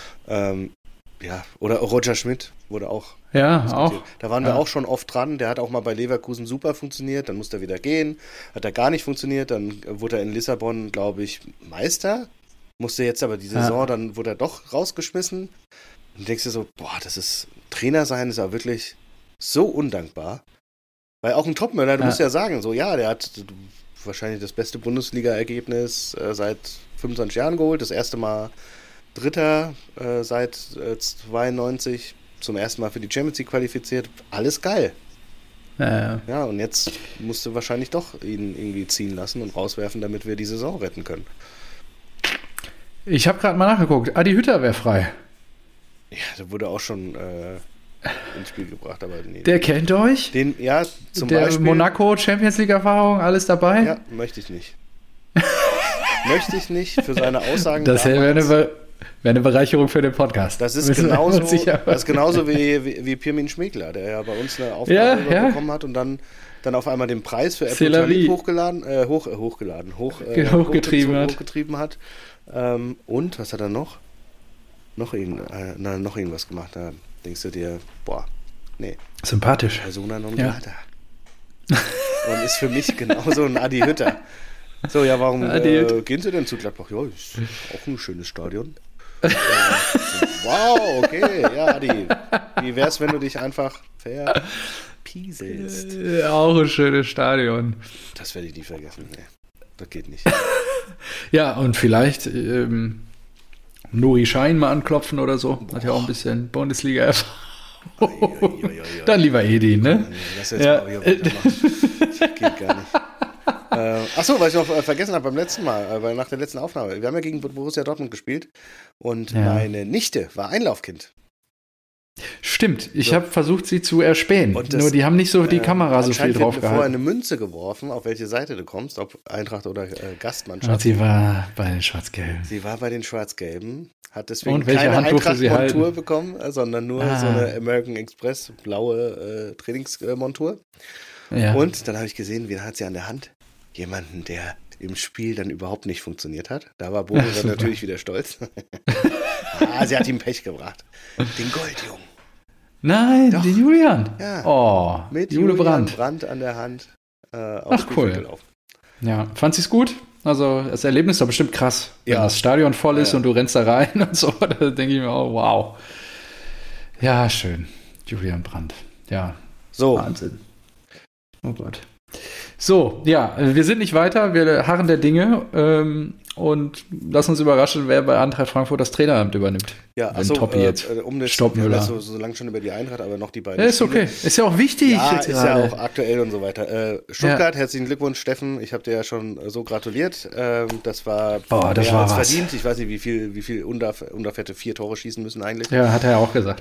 Oder Roger Schmidt wurde auch. Ja, diskutiert. auch. Da waren wir auch schon oft dran. Der hat auch mal bei Leverkusen super funktioniert, dann musste er wieder gehen. Hat er gar nicht funktioniert, dann wurde er in Lissabon, glaube ich, Meister. Musste jetzt aber die Saison, dann wurde er doch rausgeschmissen. Und denkst dir so, Trainer sein ist aber wirklich so undankbar. Weil auch ein Topmöller, du musst ja sagen, so, ja, der hat wahrscheinlich das beste Bundesliga-Ergebnis seit 25 Jahren geholt. Das erste Mal Dritter seit 92, zum ersten Mal für die Champions League qualifiziert. Alles geil. Ja, und jetzt musst du wahrscheinlich doch ihn irgendwie ziehen lassen und rauswerfen, damit wir die Saison retten können. Ich habe gerade mal nachgeguckt. Adi Hütter wäre frei. Ja, der wurde auch schon ins Spiel gebracht, aber nee. Der kennt euch? Zum der Beispiel. Monaco, Champions League-Erfahrung, alles dabei? Ja, möchte ich nicht. Möchte ich nicht für seine Aussagen. Das wäre eine Bereicherung für den Podcast. Das ist genauso wie Pirmin Schmegler, der ja bei uns eine Aufgabe bekommen hat und dann auf einmal den Preis für Apple Talib hochgetrieben hat. Und was hat er noch? Noch irgendwas gemacht. Da denkst du dir, nee. Sympathisch. Persona non grata. Und ist für mich genauso ein Adi Hütter. So, ja, warum gehen Sie denn zu Gladbach? Ja, ist auch ein schönes Stadion. Wow, okay, ja, Adi. Wie wär's, wenn du dich einfach verpieselst? Auch ein schönes Stadion. Das werde ich nie vergessen. Nee, das geht nicht. Ja, und vielleicht Nuri Schein mal anklopfen oder so. Hat ja auch ein bisschen Bundesliga-Erfahrung. Dann lieber Edi, ne? Das geht gar nicht. Achso, was ich noch vergessen habe beim letzten Mal, weil nach der letzten Aufnahme. Wir haben ja gegen Borussia Dortmund gespielt und meine Nichte war Einlaufkind. Stimmt, ich habe versucht, sie zu erspähen. Nur die haben nicht so die Kamera so viel drauf gehalten. Vorher eine Münze geworfen, auf welche Seite du kommst, ob Eintracht oder Gastmannschaft. Und sie war bei den Schwarz-Gelben. Sie war bei den Schwarz-Gelben, hat deswegen keine Eintracht-Montur bekommen, sondern nur so eine American Express blaue Trainingsmontur. Ja. Und dann habe ich gesehen, wen hat sie an der Hand? Jemanden, der im Spiel dann überhaupt nicht funktioniert hat. Da war Bodo dann natürlich wieder stolz. Sie hat ihm Pech gebracht. Den Goldjungen. Nein, doch. Den Julian. Ja. Oh, mit Jule Julian Brandt an der Hand aufs Spielfeld gelaufen. Ja, fand sie es gut? Also das Erlebnis war bestimmt krass. Wenn das Stadion voll ist und du rennst da rein und so, da denke ich mir, oh wow. Ja, schön. Julian Brandt. Ja. So. Wahnsinn. Oh Gott. So, ja, wir sind nicht weiter, wir harren der Dinge und lassen uns überraschen, wer bei Eintracht Frankfurt das Traineramt übernimmt. Ja, also jetzt Stoppmüller. So lange schon über die Eintracht, aber noch die beiden. Ja, ist okay, ist ja auch wichtig. Ja, ist ja auch aktuell und so weiter. Stuttgart, herzlichen Glückwunsch, Steffen, ich habe dir ja schon so gratuliert. Das war das war verdient. Ich weiß nicht, wie viel Undorf hätte 4 Tore schießen müssen eigentlich. Ja, hat er ja auch gesagt.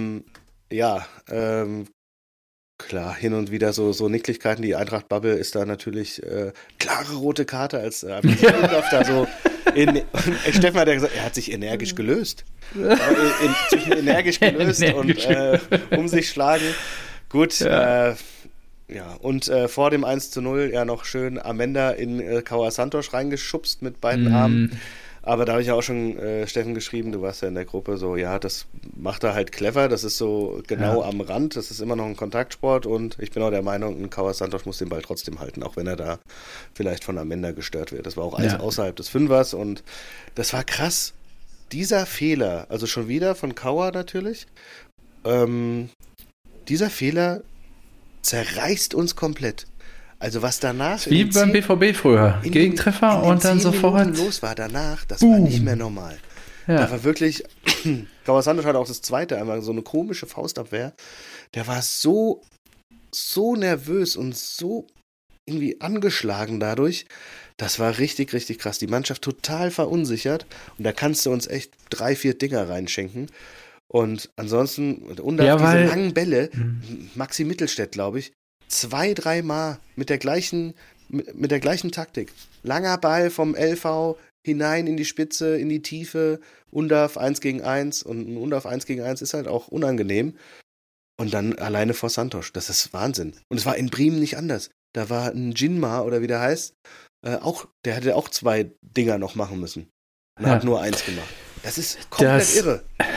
Klar, hin und wieder so Nicklichkeiten. Die Eintracht-Bubble ist da natürlich klare rote Karte, als da so Steffen hat ja gesagt, er hat sich energisch gelöst. Zwischen energisch gelöst und um sich schlagen. Gut, und vor dem 1:0 noch schön Amenda in Kaua Santos reingeschubst mit beiden Armen. Aber da habe ich ja auch schon Steffen geschrieben, du warst ja in der Gruppe, so, ja, das macht er halt clever, das ist so genau am Rand, das ist immer noch ein Kontaktsport und ich bin auch der Meinung, ein Kaua Santos muss den Ball trotzdem halten, auch wenn er da vielleicht von Amenda gestört wird. Das war auch alles außerhalb des Fünfers und das war krass. Dieser Fehler, also schon wieder von Kaua natürlich, dieser Fehler zerreißt uns komplett. Also was danach... Wie beim BVB früher. Gegentreffer und dann sofort... Minuten los war danach, das war nicht mehr normal. Ja. Da war wirklich... Kawasandos hatte auch das zweite einmal, so eine komische Faustabwehr. Der war so nervös und so irgendwie angeschlagen dadurch. Das war richtig, richtig krass. Die Mannschaft total verunsichert. Und da kannst du uns echt 3-4 Dinger reinschenken. Und ansonsten, diese langen Bälle, Maxi Mittelstädt, glaube ich, 2-3 Mal mit der gleichen Taktik. Langer Ball vom LV hinein in die Spitze, in die Tiefe, Undav 1 gegen 1 und ein Undav 1 gegen 1 ist halt auch unangenehm. Und dann alleine vor Santos. Das ist Wahnsinn. Und es war in Bremen nicht anders. Da war ein Jinma, oder wie der heißt, der hätte auch 2 Dinger noch machen müssen. Und hat nur 1 gemacht. Das ist komplett irre.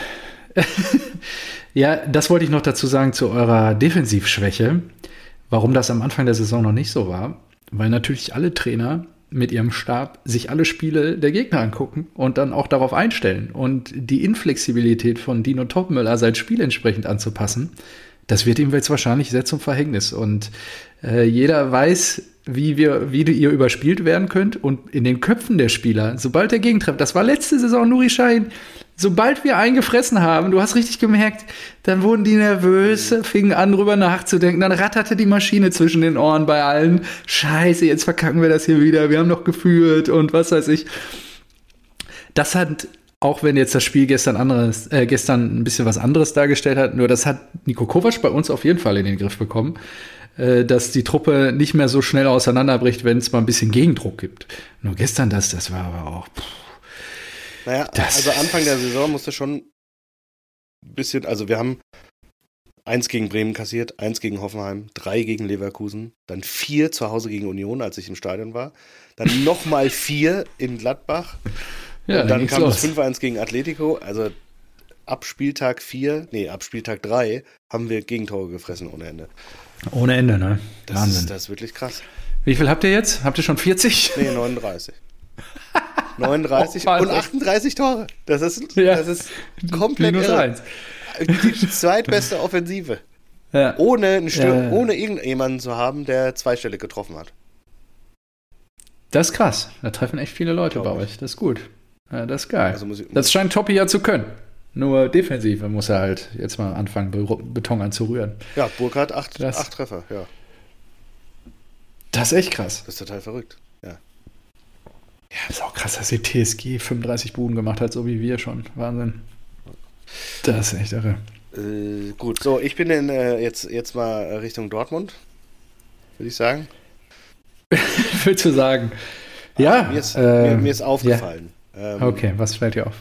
Ja, das wollte ich noch dazu sagen zu eurer Defensivschwäche. Warum das am Anfang der Saison noch nicht so war. Weil natürlich alle Trainer mit ihrem Stab sich alle Spiele der Gegner angucken und dann auch darauf einstellen. Und die Inflexibilität von Dino Topmöller, sein Spiel entsprechend anzupassen, das wird ihm jetzt wahrscheinlich sehr zum Verhängnis. Und jeder weiß, wie ihr überspielt werden könnt. Und in den Köpfen der Spieler, sobald der Gegentreffer, das war letzte Saison Nuri Sahin, sobald wir eingefressen haben, du hast richtig gemerkt, dann wurden die nervös, fingen an, drüber nachzudenken, dann ratterte die Maschine zwischen den Ohren bei allen. Scheiße, jetzt verkacken wir das hier wieder, wir haben noch geführt und was weiß ich. Das hat, auch wenn jetzt das Spiel gestern ein bisschen was anderes dargestellt hat, nur das hat Niko Kovac bei uns auf jeden Fall in den Griff bekommen, dass die Truppe nicht mehr so schnell auseinanderbricht, wenn es mal ein bisschen Gegendruck gibt. Nur gestern das war aber auch... Naja, also Anfang der Saison musste schon ein bisschen, also wir haben 1 gegen Bremen kassiert, 1 gegen Hoffenheim, 3 gegen Leverkusen, dann 4 zu Hause gegen Union, als ich im Stadion war, dann nochmal 4 in Gladbach und dann kam das 5-1 gegen Atletico, also ab Spieltag 3 haben wir Gegentore gefressen ohne Ende. Ohne Ende, ne? Wahnsinn. Das ist wirklich krass. Wie viel habt ihr jetzt? Habt ihr schon 40? Nee, 39. 39 und 38 Tore. Das ist komplett irre. Die zweitbeste Offensive. Ja. Ohne irgendjemanden zu haben, der zweistellig getroffen hat. Das ist krass. Da treffen echt viele Leute bei euch. Das ist gut. Ja, das ist geil. Also das scheint Toppi ja zu können. Nur Defensive muss er halt jetzt mal anfangen, Beton anzurühren. Ja, Burkhardt 8 Treffer, ja. Das ist echt krass. Das ist total verrückt, ja. Ja, das ist auch krass, dass die TSG 35 Buden gemacht hat, so wie wir schon. Wahnsinn. Das ist echt irre. Gut, so, ich bin jetzt mal Richtung Dortmund, würde ich sagen. Willst du sagen? Ja. Mir ist aufgefallen. Ja. Okay, was fällt dir auf?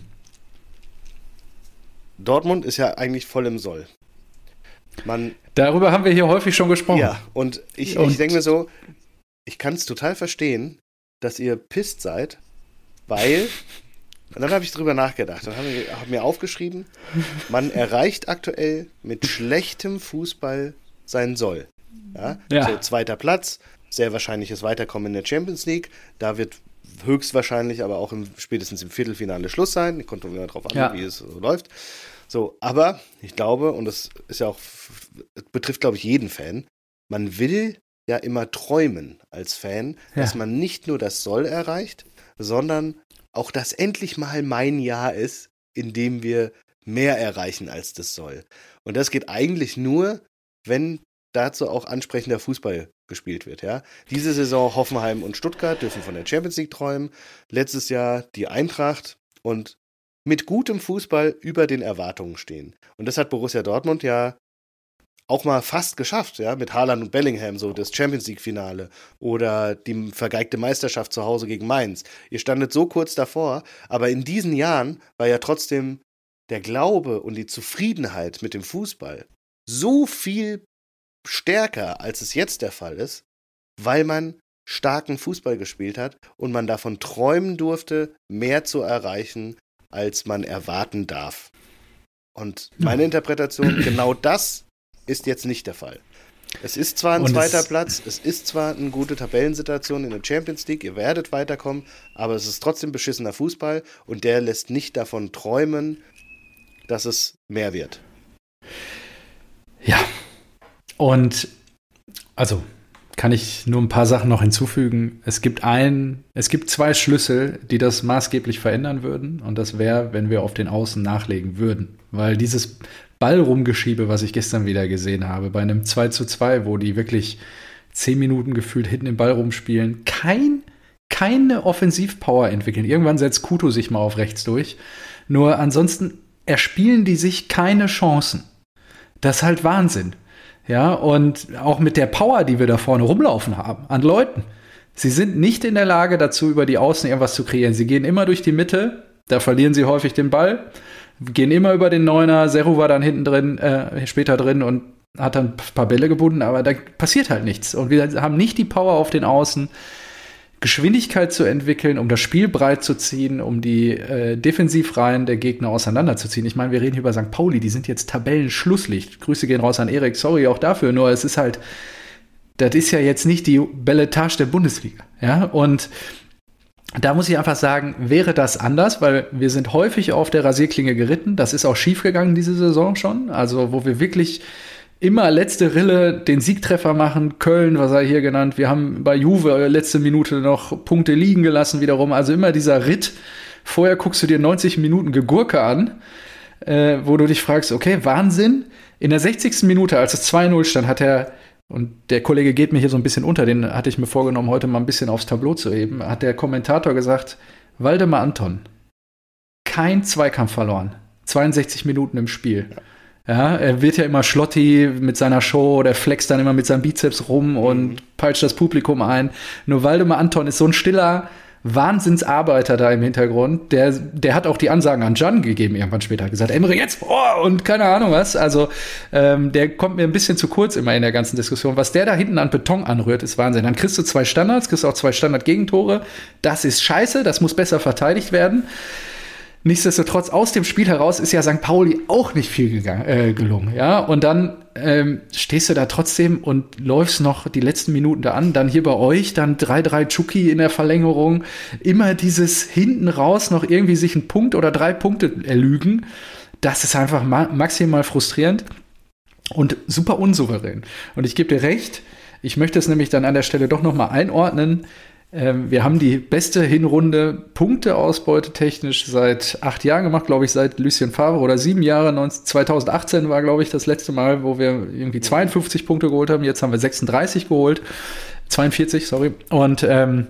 Dortmund ist ja eigentlich voll im Soll. Darüber haben wir hier häufig schon gesprochen. Ja, und ich denke mir so, ich kann es total verstehen, dass ihr pisst seid, weil, und dann habe ich drüber nachgedacht und habe mir aufgeschrieben, man erreicht aktuell mit schlechtem Fußball sein Soll. Ja? So, 2. Platz, sehr wahrscheinliches Weiterkommen in der Champions League, da wird höchstwahrscheinlich aber auch spätestens im Viertelfinale Schluss sein, kommt immer drauf an, wie es so läuft. So, aber ich glaube, und das ist ja auch, betrifft glaube ich jeden Fan, man will ja immer träumen als Fan, dass man nicht nur das Soll erreicht, sondern auch das endlich mal mein Jahr ist, in dem wir mehr erreichen als das Soll. Und das geht eigentlich nur, wenn dazu auch ansprechender Fußball gespielt wird. Ja? Diese Saison Hoffenheim und Stuttgart dürfen von der Champions League träumen. Letztes Jahr die Eintracht und mit gutem Fußball über den Erwartungen stehen. Und das hat Borussia Dortmund ja auch mal fast geschafft, ja, mit Haaland und Bellingham, so das Champions-League-Finale oder die vergeigte Meisterschaft zu Hause gegen Mainz. Ihr standet so kurz davor, aber in diesen Jahren war ja trotzdem der Glaube und die Zufriedenheit mit dem Fußball so viel stärker, als es jetzt der Fall ist, weil man starken Fußball gespielt hat und man davon träumen durfte, mehr zu erreichen, als man erwarten darf. Und meine Interpretation, genau das ist jetzt nicht der Fall. Es ist zwar ein zweiter Platz, es ist zwar eine gute Tabellensituation in der Champions League, ihr werdet weiterkommen, aber es ist trotzdem beschissener Fußball und der lässt nicht davon träumen, dass es mehr wird. Ja, und also kann ich nur ein paar Sachen noch hinzufügen. Es gibt zwei Schlüssel, die das maßgeblich verändern würden. Und das wäre, wenn wir auf den Außen nachlegen würden. Weil dieses Ballrumgeschiebe, was ich gestern wieder gesehen habe, bei einem 2:2, wo die wirklich 10 Minuten gefühlt hinten im Ball rumspielen, keine Offensivpower entwickeln. Irgendwann setzt Kuto sich mal auf rechts durch. Nur ansonsten erspielen die sich keine Chancen. Das ist halt Wahnsinn. Ja, und auch mit der Power, die wir da vorne rumlaufen haben, an Leuten. Sie sind nicht in der Lage dazu, über die Außen irgendwas zu kreieren. Sie gehen immer durch die Mitte, da verlieren sie häufig den Ball, gehen immer über den Neuner, Serru war dann hinten drin, später drin und hat dann ein paar Bälle gebunden, aber da passiert halt nichts. Und wir haben nicht die Power auf den Außen, Geschwindigkeit zu entwickeln, um das Spiel breit zu ziehen, um die Defensivreihen der Gegner auseinanderzuziehen. Ich meine, wir reden hier über St. Pauli, die sind jetzt Tabellenschlusslicht. Grüße gehen raus an Erik, sorry auch dafür, nur es ist halt, das ist ja jetzt nicht die Belletage der Bundesliga. Ja, und da muss ich einfach sagen, wäre das anders, weil wir sind häufig auf der Rasierklinge geritten. Das ist auch schiefgegangen diese Saison schon, also wo wir wirklich immer letzte Rille den Siegtreffer machen. Köln, was er hier genannt. Wir haben bei Juve letzte Minute noch Punkte liegen gelassen wiederum. Also immer dieser Ritt. Vorher guckst du dir 90 Minuten Gegurke an, wo du dich fragst, okay, Wahnsinn. In der 60. Minute, als es 2:0 stand, und der Kollege geht mir hier so ein bisschen unter, den hatte ich mir vorgenommen, heute mal ein bisschen aufs Tableau zu heben, hat der Kommentator gesagt, Waldemar Anton, kein Zweikampf verloren. 62 Minuten im Spiel. Ja, er wird ja immer schlotti mit seiner Show, der flext dann immer mit seinem Bizeps rum und peitscht das Publikum ein. Nur Waldemar Anton ist so ein stiller Wahnsinnsarbeiter da im Hintergrund. Der hat auch die Ansagen an Can gegeben, irgendwann später. Hat gesagt, Emre, jetzt, und keine Ahnung was. Also, der kommt mir ein bisschen zu kurz immer in der ganzen Diskussion. Was der da hinten an Beton anrührt, ist Wahnsinn. Dann kriegst du 2 Standards, kriegst auch 2 Standard-Gegentore. Das ist scheiße, das muss besser verteidigt werden. Nichtsdestotrotz, aus dem Spiel heraus ist ja St. Pauli auch nicht viel gelungen. Ja? Und dann stehst du da trotzdem und läufst noch die letzten Minuten da an. Dann hier bei euch, dann 3-3 Chucky in der Verlängerung. Immer dieses hinten raus noch irgendwie sich einen Punkt oder 3 Punkte erlügen. Das ist einfach maximal frustrierend und super unsouverän. Und ich gebe dir recht, ich möchte es nämlich dann an der Stelle doch noch mal einordnen. Wir haben die beste Hinrunde Punkteausbeute technisch seit 8 Jahren gemacht, glaube ich, seit Lucien Favre oder 7 Jahre. 2018 war, glaube ich, das letzte Mal, wo wir irgendwie 52 Punkte geholt haben. Jetzt haben wir 36 geholt. 42, sorry. Und ja,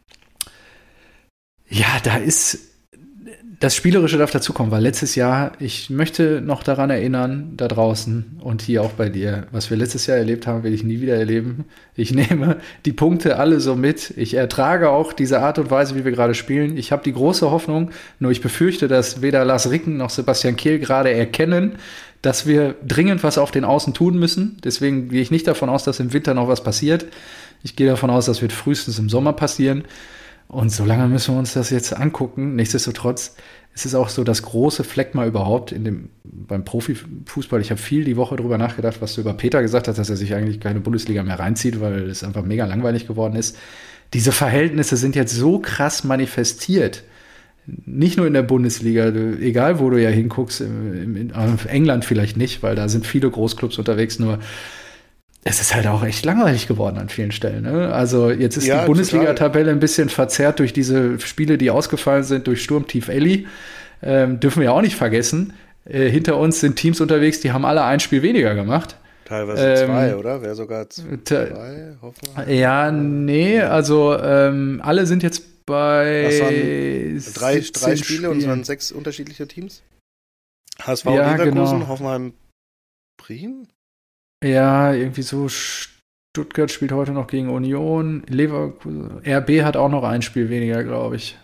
da ist das Spielerische darf dazukommen, weil letztes Jahr, ich möchte noch daran erinnern, da draußen und hier auch bei dir, was wir letztes Jahr erlebt haben, will ich nie wieder erleben. Ich nehme die Punkte alle so mit. Ich ertrage auch diese Art und Weise, wie wir gerade spielen. Ich habe die große Hoffnung, nur ich befürchte, dass weder Lars Ricken noch Sebastian Kehl gerade erkennen, dass wir dringend was auf den Außen tun müssen. Deswegen gehe ich nicht davon aus, dass im Winter noch was passiert. Ich gehe davon aus, das wird frühestens im Sommer passieren. Und so lange müssen wir uns das jetzt angucken. Nichtsdestotrotz ist es auch so das große Phlegma überhaupt beim Profifußball. Ich habe viel die Woche darüber nachgedacht, was du über Peter gesagt hast, dass er sich eigentlich keine Bundesliga mehr reinzieht, weil es einfach mega langweilig geworden ist. Diese Verhältnisse sind jetzt so krass manifestiert. Nicht nur in der Bundesliga, egal wo du ja hinguckst, in England vielleicht nicht, weil da sind viele Großclubs unterwegs, nur es ist halt auch echt langweilig geworden an vielen Stellen. Ne? Also jetzt ist die Bundesliga-Tabelle ein bisschen verzerrt durch diese Spiele, die ausgefallen sind, durch Sturmtief Elli. Dürfen wir auch nicht vergessen. Hinter uns sind Teams unterwegs, die haben alle ein Spiel weniger gemacht. Teilweise 2, oder? Wäre sogar 2, Hoffenheim? Ja, nee, also alle sind jetzt bei 3 Spiele und es waren 6 unterschiedliche Teams. HSV, ja, Leverkusen, genau. Hoffenheim, Bremen? Ja, irgendwie so. Stuttgart spielt heute noch gegen Union. Leverkusen. RB hat auch noch ein Spiel weniger, glaube ich.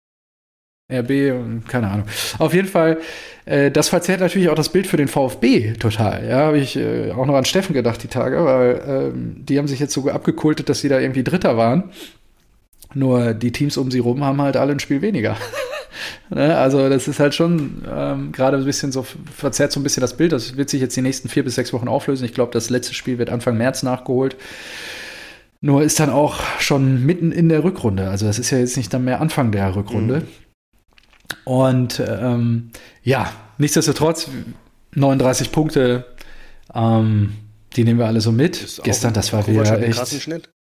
RB, keine Ahnung. Auf jeden Fall, das verzerrt natürlich auch das Bild für den VfB total. Ja, habe ich auch noch an Steffen gedacht die Tage, weil die haben sich jetzt so abgekultet, dass sie da irgendwie Dritter waren. Nur die Teams um sie rum haben halt alle ein Spiel weniger. Ne? Also das ist halt schon gerade ein bisschen so, verzerrt so ein bisschen das Bild. Das wird sich jetzt die nächsten 4 bis 6 Wochen auflösen. Ich glaube, das letzte Spiel wird Anfang März nachgeholt. Nur ist dann auch schon mitten in der Rückrunde. Also das ist ja jetzt nicht dann mehr Anfang der Rückrunde. Und ja, nichtsdestotrotz 39 Punkte, die nehmen wir alle so mit. Gestern, das war wieder echt.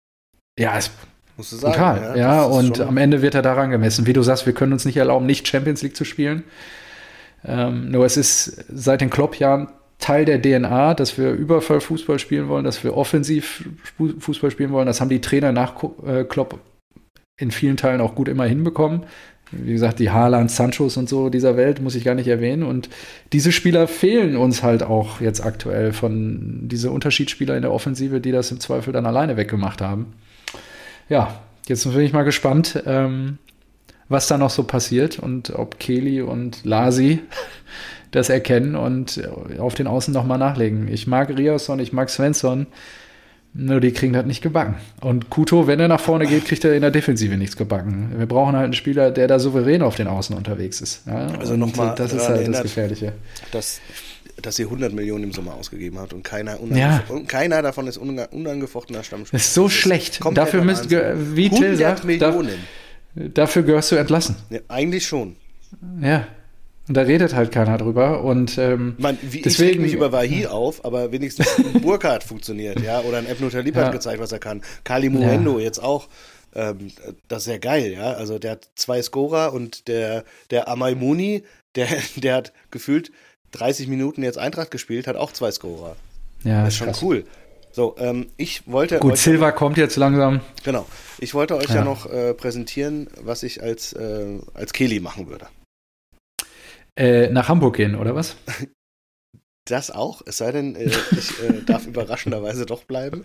Ja, ist musst du sagen. brutal. Ja, und am Ende wird er daran gemessen. Wie du sagst, wir können uns nicht erlauben, nicht Champions League zu spielen. Nur es ist seit den Klopp-Jahren Teil der DNA, dass wir Überfallfußball spielen wollen, dass wir offensiv Fußball spielen wollen. Das haben die Trainer nach Klopp in vielen Teilen auch gut immer hinbekommen. Wie gesagt, die Haaland, Sanchos und so dieser Welt muss ich gar nicht erwähnen. Und diese Spieler fehlen uns halt auch jetzt aktuell von diese Unterschiedsspieler in der Offensive, die das im Zweifel dann alleine weggemacht haben. Ja, jetzt bin ich mal gespannt, was da noch so passiert und ob Kelly und Lasi das erkennen und auf den Außen nochmal nachlegen. Ich mag Riasson, ich mag Svensson, nur die kriegen das nicht gebacken. Und Kuto, wenn er nach vorne geht, kriegt er in der Defensive nichts gebacken. Wir brauchen halt einen Spieler, der da souverän auf den Außen unterwegs ist. Ja? Also nochmal, das ist halt das Gefährliche. Dass ihr 100 Millionen im Sommer ausgegeben habt und keiner davon ist unangefochtener Stammspieler. Das ist so schlecht. Dafür müsst wie Till sagt, dafür gehörst du entlassen. Ja, eigentlich schon. Ja. Und da redet halt keiner drüber. Und deswegen, ich reg mich über Wahi auf, aber wenigstens ein Burkhardt funktioniert, ja. Oder ein Ebnu Talib hat gezeigt, was er kann. Kali Muhendo jetzt auch. Das ist ja geil, ja. Also der hat 2 Scorer und der Amaimuni, der hat gefühlt 30 Minuten jetzt Eintracht gespielt, hat auch 2 Scorer. Ja, das ist schon krass. Cool. So, ich wollte gut, Silva kommt jetzt langsam. Genau. Ich wollte euch ja noch präsentieren, was ich als Kelly machen würde. Nach Hamburg gehen, oder was? Das auch, es sei denn, ich darf überraschenderweise doch bleiben.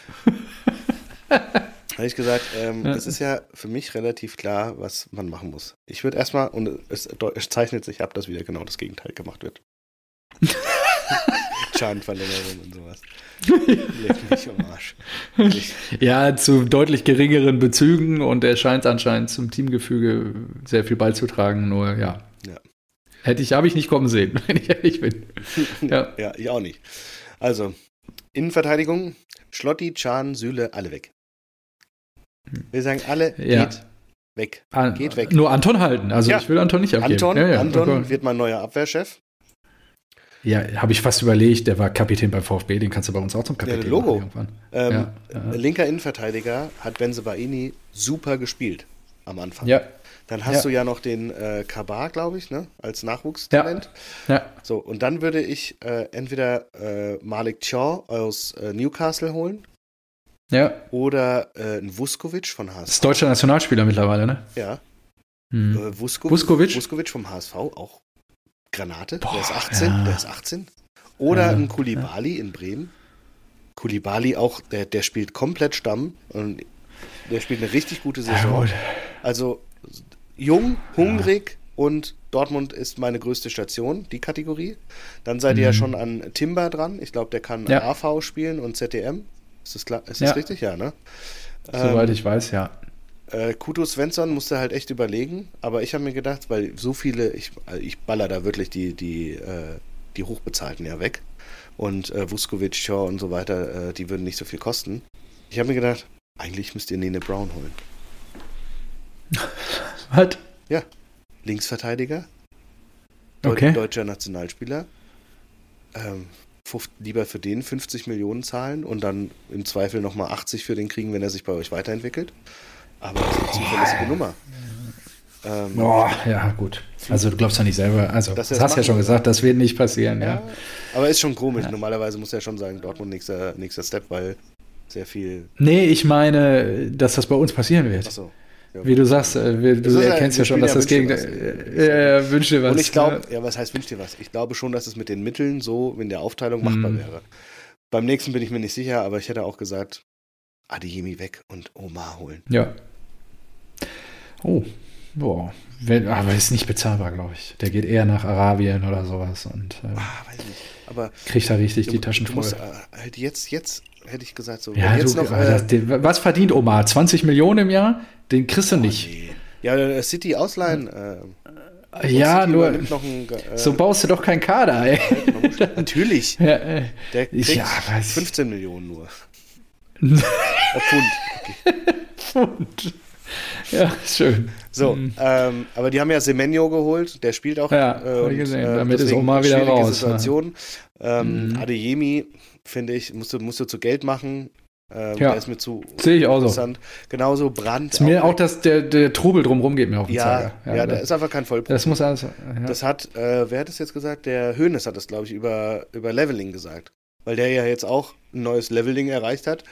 Habe ich gesagt, es ist ja für mich relativ klar, was man machen muss. Ich würde erstmal, und es zeichnet sich ab, dass wieder genau das Gegenteil gemacht wird. Schadenverlängerung und sowas. Leg mich am Arsch. Ja, zu deutlich geringeren Bezügen und er scheint anscheinend zum Teamgefüge sehr viel beizutragen, nur ja. Habe ich nicht kommen sehen, wenn ich ehrlich bin. Ja, ich auch nicht. Also, Innenverteidigung, Schlotti, Can, Süle, alle weg. Wir sagen alle, geht weg. Geht weg. Nur Anton halten, also ich will Anton nicht abgeben. Anton wird mein neuer Abwehrchef. Ja, habe ich fast überlegt, der war Kapitän beim VfB, den kannst du bei uns auch zum Kapitän Logo. Linker Innenverteidiger hat Bensebaini super gespielt am Anfang. Ja. Dann hast du ja noch den Kabar, glaube ich, ne, als Nachwuchstalent. Ja. So, und dann würde ich entweder Malik Thiaw aus Newcastle holen. Ja. Oder einen Vuskovic von HSV. Das ist deutscher Nationalspieler mittlerweile, ne? Ja. Vuskovic vom HSV, auch Granate. Der ist 18. Oder ein Koulibaly in Bremen. Koulibaly auch, der spielt komplett Stamm. Und der spielt eine richtig gute Saison. Also jung, hungrig und Dortmund ist meine größte Station, die Kategorie. Dann seid ihr ja schon an Timber dran. Ich glaube, der kann AV spielen und ZDM. Ist das klar? Ist das richtig? Ja, ne? Soweit ich weiß, ja. Kuto Svensson musste halt echt überlegen, aber ich habe mir gedacht, weil so viele, ich baller da wirklich die Hochbezahlten ja weg und Vuskovic, Shaw und so weiter, die würden nicht so viel kosten. Ich habe mir gedacht, eigentlich müsst ihr Nene Brown holen. Was? Ja, Linksverteidiger, deutscher Nationalspieler, lieber für den 50 Millionen zahlen und dann im Zweifel nochmal 80 für den kriegen, wenn er sich bei euch weiterentwickelt. Aber das ist eine zuverlässige Nummer. Ja, gut. Also du glaubst ja nicht selber, also das hast ja schon gesagt, das wird nicht passieren. Ja. Aber ist schon komisch. Normalerweise muss er schon sagen, Dortmund nächster Step, weil sehr viel... Nee, ich meine, dass das bei uns passieren wird. Ach so. Ja, wie du sagst, du erkennst ja schon, dass das Gegenteil... Wünsch dir was. Und ich glaube, was heißt wünsch dir was? Ich glaube schon, dass es mit den Mitteln so in der Aufteilung machbar wäre. Beim nächsten bin ich mir nicht sicher, aber ich hätte auch gesagt, Adeyemi weg und Omar holen. Ja. Oh, boah. Aber ist nicht bezahlbar, glaube ich. Der geht eher nach Arabien oder sowas und weiß nicht. Aber kriegt da richtig die Taschen voll. Halt jetzt hätte ich gesagt, so. Ja, jetzt was verdient Omar? 20 Millionen im Jahr? Den kriegst du nicht. Nee. Ja, City ausleihen. Ja, City nur noch so baust du doch keinen Kader, ey. Natürlich. Der kriegt 15 Millionen nur. Pfund. Okay. Pfund. Ja, schön. So, aber die haben ja Semenyo geholt, der spielt auch. Ja, habe ich gesehen. Damit ist Omar wieder raus. Situation. Adeyemi, finde ich, musst du zu Geld machen. Der ist mir zu sehe ich auch so. interessant. Genauso Brandt. Ist mir auch der Trubel drumherum geht mir auf den Zeiger. Ja, der ist einfach kein Vollprofi. Das muss alles. Ja. Das hat, wer hat das jetzt gesagt? Der Hoeneß hat das, glaube ich, über Leveling gesagt. Weil der ja jetzt auch ein neues Leveling erreicht hat.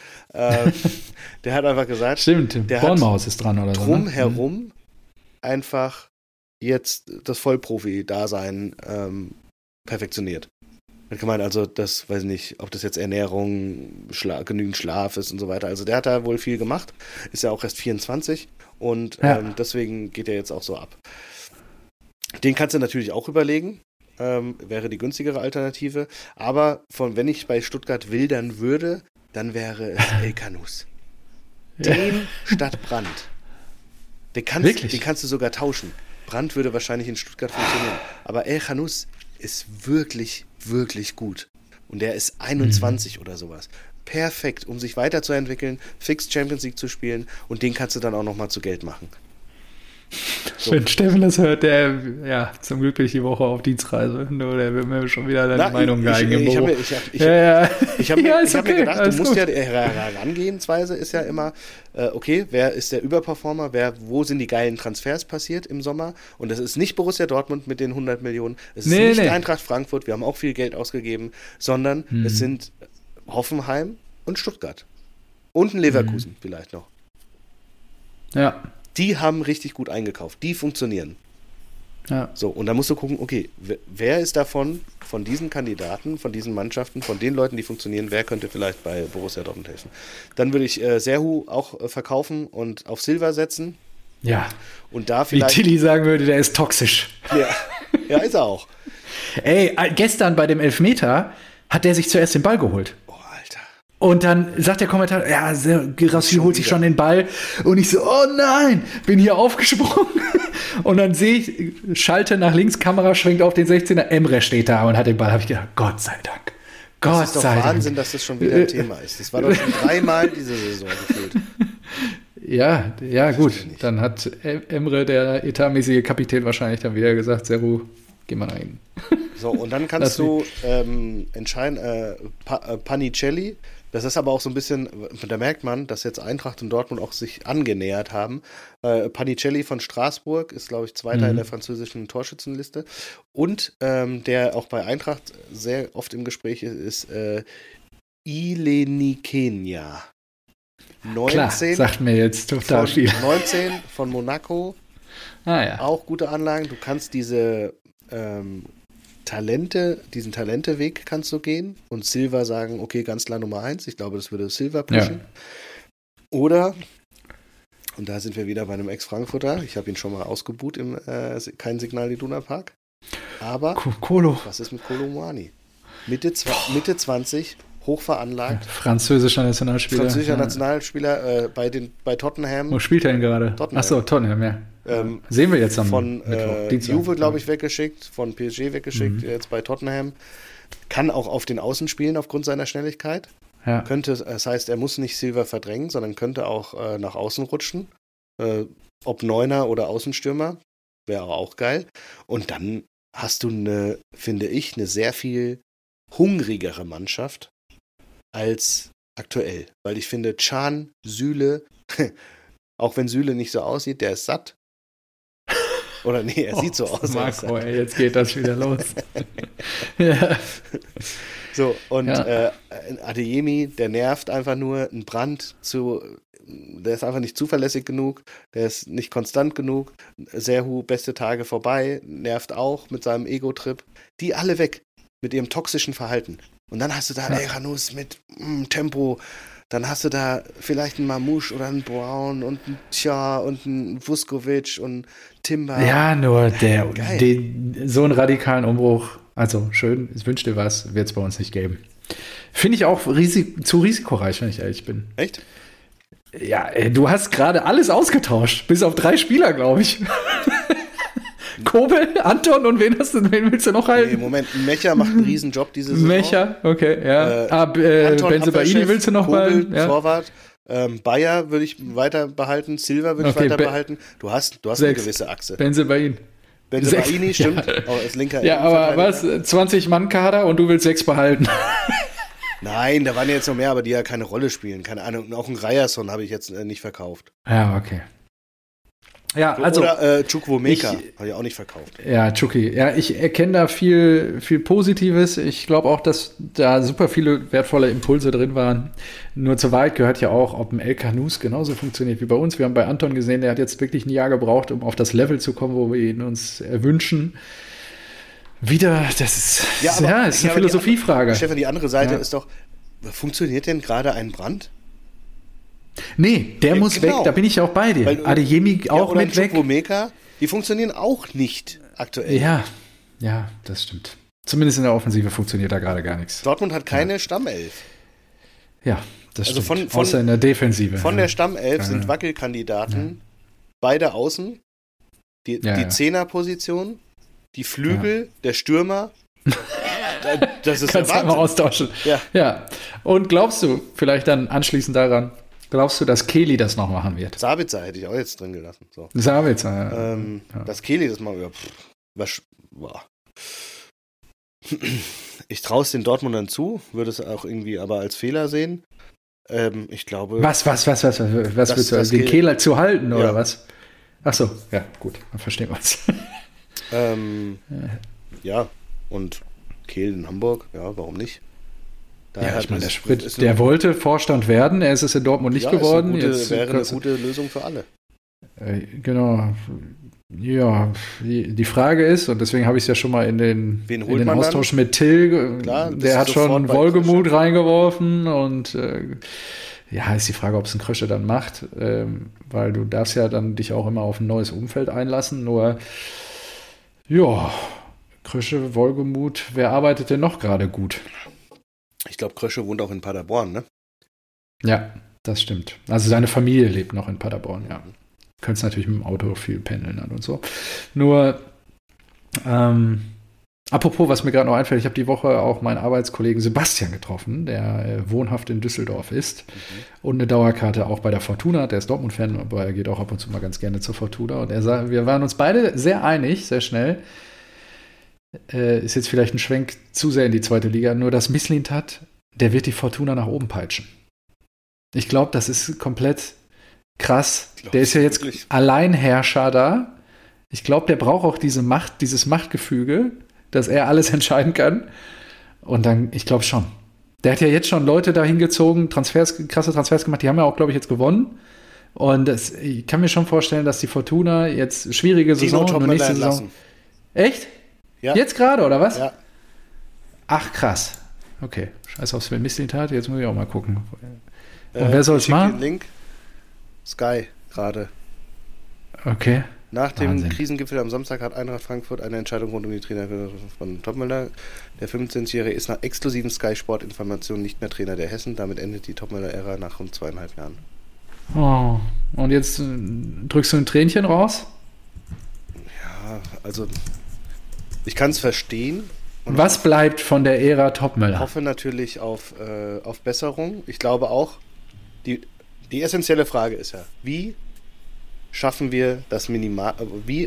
Der hat einfach gesagt, stimmt, der Bornmaus ist dran oder so. Drumherum einfach jetzt das Vollprofi-Dasein perfektioniert. Hat gemeint, also das, weiß ich nicht, ob das jetzt Ernährung, genügend Schlaf ist und so weiter. Also der hat da wohl viel gemacht, ist ja auch erst 24 und deswegen geht er jetzt auch so ab. Den kannst du natürlich auch überlegen, wäre die günstigere Alternative, aber wenn ich bei Stuttgart wildern würde, dann wäre es El Canus. Den statt Brandt. Den kannst du sogar tauschen. Brandt würde wahrscheinlich in Stuttgart funktionieren, aber El Canus ist wirklich, wirklich gut. Und der ist 21 oder sowas. Perfekt, um sich weiterzuentwickeln, fix Champions League zu spielen und den kannst du dann auch nochmal zu Geld machen. So. Wenn Steffen das hört, zum Glück bin ich die Woche auf Dienstreise. Nur der wird mir schon wieder deine Meinung geigen im Büro. Ich habe mir gedacht, du musst ja, Herangehensweise ist ja immer, okay, wer ist der Überperformer, wo sind die geilen Transfers passiert im Sommer? Und das ist nicht Borussia Dortmund mit den 100 Millionen, es ist nicht Eintracht Frankfurt, wir haben auch viel Geld ausgegeben, sondern es sind Hoffenheim und Stuttgart. Und ein Leverkusen vielleicht noch. Ja. Die haben richtig gut eingekauft. Die funktionieren. Ja. So, und da musst du gucken, okay, wer ist davon, von diesen Kandidaten, von diesen Mannschaften, von den Leuten, die funktionieren, wer könnte vielleicht bei Borussia Dortmund helfen? Dann würde ich Serhu auch verkaufen und auf Silva setzen. Ja. Und da vielleicht. Wie Tilly sagen würde, der ist toxisch. Ja, ist er auch. Ey, gestern bei dem Elfmeter hat der sich zuerst den Ball geholt. Und dann sagt der Kommentator, ja, Girassi holt sich schon den Ball. Und ich so, oh nein, bin hier aufgesprungen. Und dann sehe ich, schalte nach links, Kamera schwenkt auf den 16er, Emre steht da und hat den Ball. Habe ich gedacht, Gott sei Dank. Gott sei Dank. Das ist doch Wahnsinn, dass das schon wieder ein Thema ist. Das war doch schon 3-mal diese Saison gefühlt. Ja, gut. Dann hat Emre, der etatmäßige Kapitän, wahrscheinlich dann wieder gesagt, Serhu, geh mal rein. So, und dann kannst du entscheiden, Panicelli. Das ist aber auch so ein bisschen, da merkt man, dass jetzt Eintracht und Dortmund auch sich angenähert haben. Panicelli von Straßburg ist, glaube ich, Zweiter in der französischen Torschützenliste. Und der auch bei Eintracht sehr oft im Gespräch ist Ileni Kenia. 19, klar, sagt mir jetzt total viel. 19 von Monaco. Auch gute Anlagen. Du kannst diesen Talenteweg kannst du gehen und Silva sagen, okay, ganz klar Nummer 1. Ich glaube, das würde Silva pushen. Ja. Oder, und da sind wir wieder bei einem Ex-Frankfurter, ich habe ihn schon mal ausgebuht im Kein Signal Iduna Park. Aber was ist mit Kolo Muani? Mitte 20, hochveranlagt. Französischer Nationalspieler. Bei Tottenham. Wo spielt er denn gerade? Achso, Tottenham, ja. Sehen wir jetzt von Juve, glaube ich, weggeschickt, von PSG weggeschickt, jetzt bei Tottenham. Kann auch auf den Außen spielen aufgrund seiner Schnelligkeit. Ja. Das heißt, er muss nicht Silva verdrängen, sondern könnte auch nach außen rutschen. Ob Neuner oder Außenstürmer, wäre auch geil. Und dann hast du finde ich, eine sehr viel hungrigere Mannschaft als aktuell. Weil ich finde, Can, Süle, auch wenn Süle nicht so aussieht, der ist satt. Oder nee, er sieht so aus. Marco, jetzt geht das wieder los. Ja. So, und Adeyemi, der nervt einfach nur. Ein Brandt, der ist einfach nicht zuverlässig genug, der ist nicht konstant genug. Serhu, beste Tage vorbei, nervt auch mit seinem Ego-Trip. Die alle weg mit ihrem toxischen Verhalten. Und dann hast du da El Canus mit Tempo. Dann hast du da vielleicht einen Mamouche oder einen Brown und einen Tja und einen Vuskovic und Timber. Ja, nur so einen radikalen Umbruch, also schön, ich wünsche dir was, wird es bei uns nicht geben. Finde ich auch zu risikoreich, wenn ich ehrlich bin. Echt? Ja, du hast gerade alles ausgetauscht, bis auf 3 Spieler, glaube ich. Kobel, Anton und wen willst du noch halten? Nee, Moment, Mecha macht einen riesen Job diese Saison. Mecha, okay, ja. Bensebaini willst du noch Kobel, behalten? Ja. Torwart. Bayer würde ich weiter behalten, Silva würde ich weiter behalten. Du hast eine gewisse Achse. Bensebaini, stimmt. Ja. Als linker ja, aber was? 20-Mann-Kader und du willst 6 behalten. Nein, da waren jetzt noch mehr, aber die ja keine Rolle spielen. Keine Ahnung. Auch ein Ryerson habe ich jetzt nicht verkauft. Ja, okay. Ja, also. Oder Chukwuemeka habe ich auch nicht verkauft. Ja, Chucky. Ja, ich erkenne da viel Positives. Ich glaube auch, dass da super viele wertvolle Impulse drin waren. Nur zur Wahrheit gehört ja auch, ob ein El Canous genauso funktioniert wie bei uns. Wir haben bei Anton gesehen, der hat jetzt wirklich ein Jahr gebraucht, um auf das Level zu kommen, wo wir ihn uns wünschen. Wieder, das ist, ist eine Philosophiefrage. Stefan, die andere Seite ist doch, funktioniert denn gerade ein Brand? Nee, der muss weg, da bin ich auch bei dir. Adeyemi auch mit weg. Chukwuemeka, die funktionieren auch nicht aktuell. Ja, das stimmt. Zumindest in der Offensive funktioniert da gerade gar nichts. Dortmund hat keine Stammelf. Ja, das stimmt. Außer in der Defensive. Von der Stammelf sind Wackelkandidaten, beide außen, die Zehnerposition, die Flügel, der Stürmer. Das ist kannst du mal austauschen. Ja. Und glaubst du, vielleicht dann anschließend daran, glaubst du, dass Kelly das noch machen wird? Sabitzer hätte ich auch jetzt drin gelassen. So. Sabitzer, Dass Kelly das mal ich traue es den Dortmundern zu, würde es auch irgendwie aber als Fehler sehen. Ich glaube. Was willst du? Den Kehler zu halten, oder was? Ach so, ja, gut, dann verstehen wir es. Ja, und Kehl in Hamburg, ja, warum nicht? Ich meine, der wollte Vorstand werden, er ist es in Dortmund nicht geworden. Wäre eine gute Lösung für alle. Genau. Ja, die Frage ist, und deswegen habe ich es ja schon mal in den Austausch mit Till, der hat schon Wohlgemuth reingeworfen und ist die Frage, ob es ein Krösche dann macht, weil du darfst ja dann dich auch immer auf ein neues Umfeld einlassen, nur Krösche, Wohlgemuth, wer arbeitet denn noch gerade gut? Ich glaube, Krösche wohnt auch in Paderborn, ne? Ja, das stimmt. Also seine Familie lebt noch in Paderborn, ja. Könntest natürlich mit dem Auto viel pendeln und so. Nur, apropos, was mir gerade noch einfällt, ich habe die Woche auch meinen Arbeitskollegen Sebastian getroffen, der wohnhaft in Düsseldorf ist und eine Dauerkarte auch bei der Fortuna, der ist Dortmund-Fan, aber er geht auch ab und zu mal ganz gerne zur Fortuna und er sagt, wir waren uns beide sehr einig, sehr schnell. Ist jetzt vielleicht ein Schwenk zu sehr in die zweite Liga, nur dass Mislintat, der wird die Fortuna nach oben peitschen. Ich glaube, das ist komplett krass. Der ist ja jetzt Alleinherrscher da. Ich glaube, der braucht auch dieses Machtgefüge, dass er alles entscheiden kann. Und dann, ich glaube schon. Der hat ja jetzt schon Leute dahin gezogen, krasse Transfers gemacht, die haben ja auch, glaube ich, jetzt gewonnen. Und ich kann mir schon vorstellen, dass die Fortuna jetzt schwierige Saison und nächste Saison. Echt? Ja. Jetzt gerade, oder was? Ja. Ach, krass. Okay. Scheiß auf Sven Mislintat, jetzt muss ich auch mal gucken. Und wer soll es machen? Den Link. Sky gerade. Okay. Nach dem Krisengipfel am Samstag hat Eintracht Frankfurt eine Entscheidung rund um die Trainer von Topmöller. Der 15-Jährige ist nach exklusiven Sky-Sport-Informationen nicht mehr Trainer der Hessen. Damit endet die Topmöller-Ära nach rund 2,5 Jahren. Oh. Und jetzt drückst du ein Tränchen raus? Ja, also ich kann es verstehen. Und was bleibt von der Ära Topmöller? Ich hoffe natürlich auf Besserung. Ich glaube auch, die essentielle Frage ist ja, wie schaffen wir das wie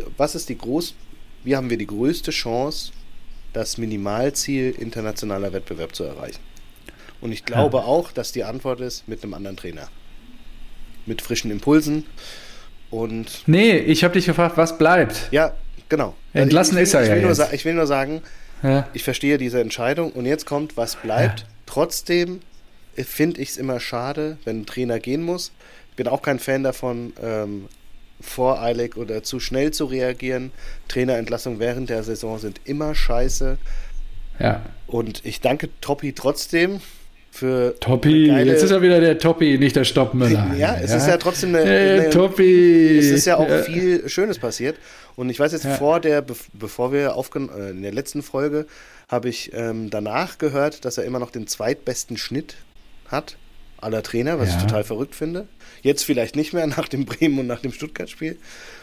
haben wir die größte Chance, das Minimalziel internationaler Wettbewerb zu erreichen? Und ich glaube auch, dass die Antwort ist mit einem anderen Trainer. Mit frischen Impulsen und... Nee, ich habe dich gefragt, was bleibt? Ja, genau. Entlassen ist er ja jetzt. Ich will nur sagen, ich verstehe diese Entscheidung und jetzt kommt, was bleibt. Ja. Trotzdem finde ich es immer schade, wenn ein Trainer gehen muss. Ich bin auch kein Fan davon, voreilig oder zu schnell zu reagieren. Trainerentlassungen während der Saison sind immer scheiße. Ja. Und ich danke Toppi trotzdem für Toppi, jetzt ist er wieder der Toppi, nicht der Stoppmüller. Ja, es ist ja trotzdem Toppi. Es ist ja auch viel Schönes passiert. Und ich weiß jetzt, bevor wir in der letzten Folge, habe ich danach gehört, dass er immer noch den zweitbesten Schnitt hat aller Trainer, was ich total verrückt finde. Jetzt vielleicht nicht mehr nach dem Bremen und nach dem Stuttgart-Spiel.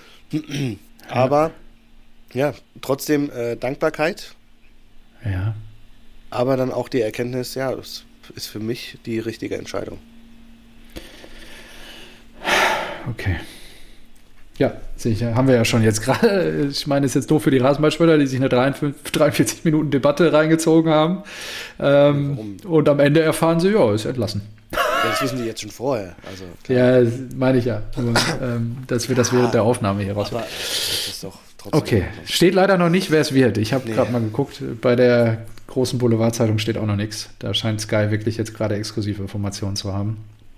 Aber trotzdem Dankbarkeit. Ja. Aber dann auch die Erkenntnis, das ist für mich die richtige Entscheidung. Okay. Ja, sicher. Haben wir ja schon jetzt gerade. Ich meine, es ist jetzt doof für die Rasenballspieler, die sich eine 43 Minuten Debatte reingezogen haben. Und am Ende erfahren sie, ja, ist entlassen. Das wissen die jetzt schon vorher. Also, ja, meine ich ja. Nur, dass wir das während der Aufnahme hier raus. Aber das ist doch trotzdem. Okay, steht leider noch nicht, wer es wird. Ich habe gerade mal geguckt, bei der großen Boulevardzeitung steht auch noch nichts. Da scheint Sky wirklich jetzt gerade exklusive Informationen zu haben.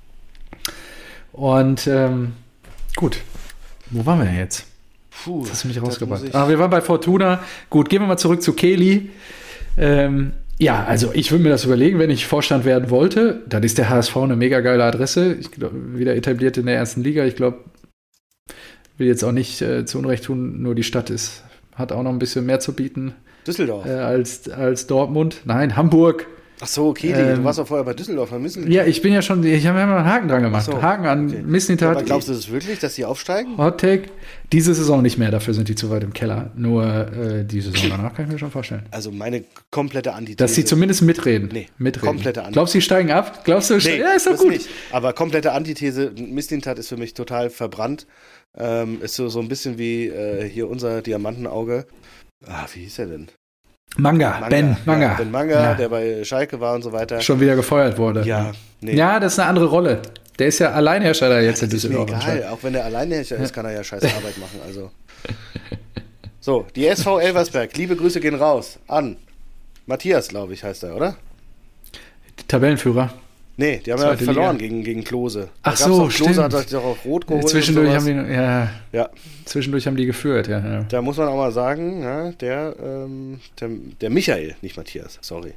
Und gut, wo waren wir denn jetzt? Puh, das hast du mich rausgebracht. Wir waren bei Fortuna. Gut, gehen wir mal zurück zu Kelly. Ja, also ich würde mir das überlegen, wenn ich Vorstand werden wollte. Dann ist der HSV eine mega geile Adresse. Ich glaub, wieder etabliert in der ersten Liga. Ich glaube, will jetzt auch nicht zu Unrecht tun, nur die Stadt hat auch noch ein bisschen mehr zu bieten. Düsseldorf. Als Dortmund. Nein, Hamburg. Ach so, okay, du warst doch vorher bei Düsseldorf. Ja, ich bin ja schon, ich habe ja mal einen Haken dran gemacht. So, Haken an okay. Mislintat. Aber glaubst du das wirklich, dass die aufsteigen? Hot Take. Diese Saison nicht mehr, dafür sind die zu weit im Keller. Nur die Saison danach kann ich mir schon vorstellen. Also meine komplette Antithese. Dass sie zumindest mitreden. Nee, mitreden. komplette Antithese. Glaubst du, die steigen ab? Glaubst du, nee, ja, ist doch gut. Nicht. Aber komplette Antithese, Mislintat ist für mich total verbrannt. Ist so ein bisschen wie hier unser Diamantenauge. Wie hieß er denn? Manga. Ben Manga. Ja, Ben Manga, der bei Schalke war und so weiter. Schon wieder gefeuert wurde. Ja, nee. Ja, das ist eine andere Rolle. Der ist ja Alleinherrscher jetzt in Düsseldorf. Ist mir egal, auch wenn der Alleinherrscher ist, kann er ja scheiß Arbeit machen. Also. So, die SV Elversberg, liebe Grüße gehen raus an Matthias, glaube ich, heißt er, oder? Tabellenführer. Nee, die haben ja verloren gegen Klose. Ach so, stimmt. Klose hat sich auch auf Rot geholt. Zwischendurch haben ja. Zwischendurch haben die geführt, ja. Da muss man auch mal sagen, ja, der Michael, nicht Matthias, sorry.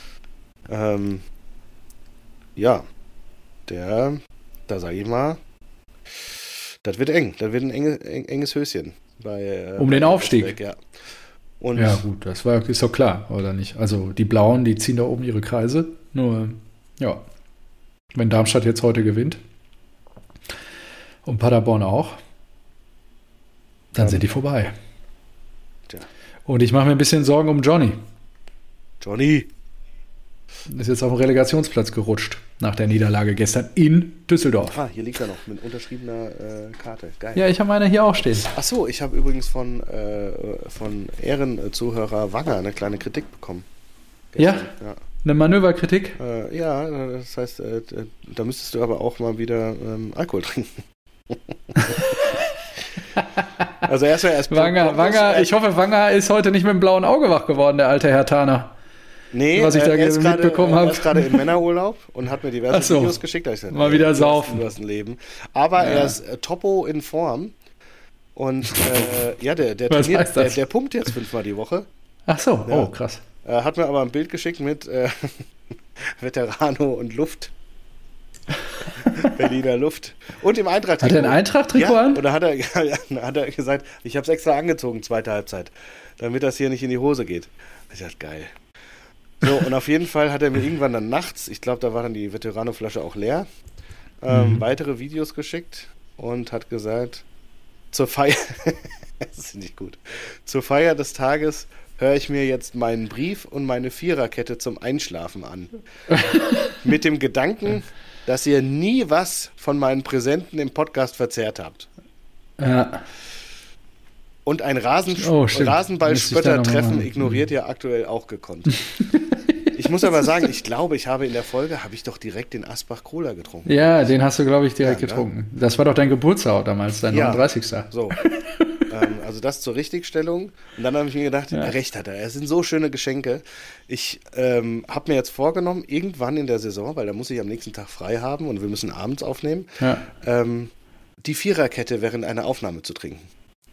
Da sage ich mal, das wird eng. Das wird ein enges Höschen. Um den Aufstieg. Elversberg, ja. Und ja, gut, ist doch klar, oder nicht? Also die Blauen, die ziehen da oben ihre Kreise. Nur, ja. Wenn Darmstadt jetzt heute gewinnt und Paderborn auch, dann sind die vorbei. Tja. Und ich mache mir ein bisschen Sorgen um Johnny. Johnny! Ist jetzt auf den Relegationsplatz gerutscht nach der Niederlage gestern in Düsseldorf. Hier liegt er noch mit unterschriebener Karte. Geil. Ja, ich habe meine hier auch stehen. Ach so, ich habe übrigens von Ehrenzuhörer Wanger eine kleine Kritik bekommen. Ja? Eine Manöverkritik? Ja, das heißt, da müsstest du aber auch mal wieder Alkohol trinken. Also erst Wanger, ich hoffe, Wanger ist heute nicht mit dem blauen Auge wach geworden, der alte Herr Taner. Nee, was ich da mitbekommen habe. Er ist gerade im Männerurlaub und hat mir diverse Videos geschickt. Da ich gesagt, mal wieder saufen. Du hast ein Leben. Aber er ist topo in Form. Und der pumpt jetzt 5-mal die Woche. Ach so, ja. Krass. Hat mir aber ein Bild geschickt mit Veterano und Luft. Berliner Luft. Und im Eintracht-Trikot. Hat er ein Eintracht-Trikot an? Und da hat er gesagt, ich habe es extra angezogen, zweite Halbzeit, damit das hier nicht in die Hose geht. Ich dachte, geil. So, und auf jeden Fall hat er mir irgendwann dann nachts, ich glaube, da war dann die Veterano-Flasche auch leer, weitere Videos geschickt und hat gesagt, zur Feier, das ist nicht gut, zur Feier des Tages höre ich mir jetzt meinen Brief und meine Viererkette zum Einschlafen an. Mit dem Gedanken, dass ihr nie was von meinen Präsenten im Podcast verzehrt habt. Ja. Und ein Rasenballspötter-Treffen ignoriert ihr aktuell auch gekonnt. Ich muss aber sagen, ich glaube, ich habe in der Folge, doch direkt den Asbach-Cola getrunken. Ja, den hast du, glaube ich, direkt getrunken. Ne? Das war doch dein Geburtstag damals, dein 39. So. Also das zur Richtigstellung. Und dann habe ich mir gedacht, recht hat er. Es sind so schöne Geschenke. Ich habe mir jetzt vorgenommen, irgendwann in der Saison, weil da muss ich am nächsten Tag frei haben und wir müssen abends aufnehmen, die Viererkette während einer Aufnahme zu trinken.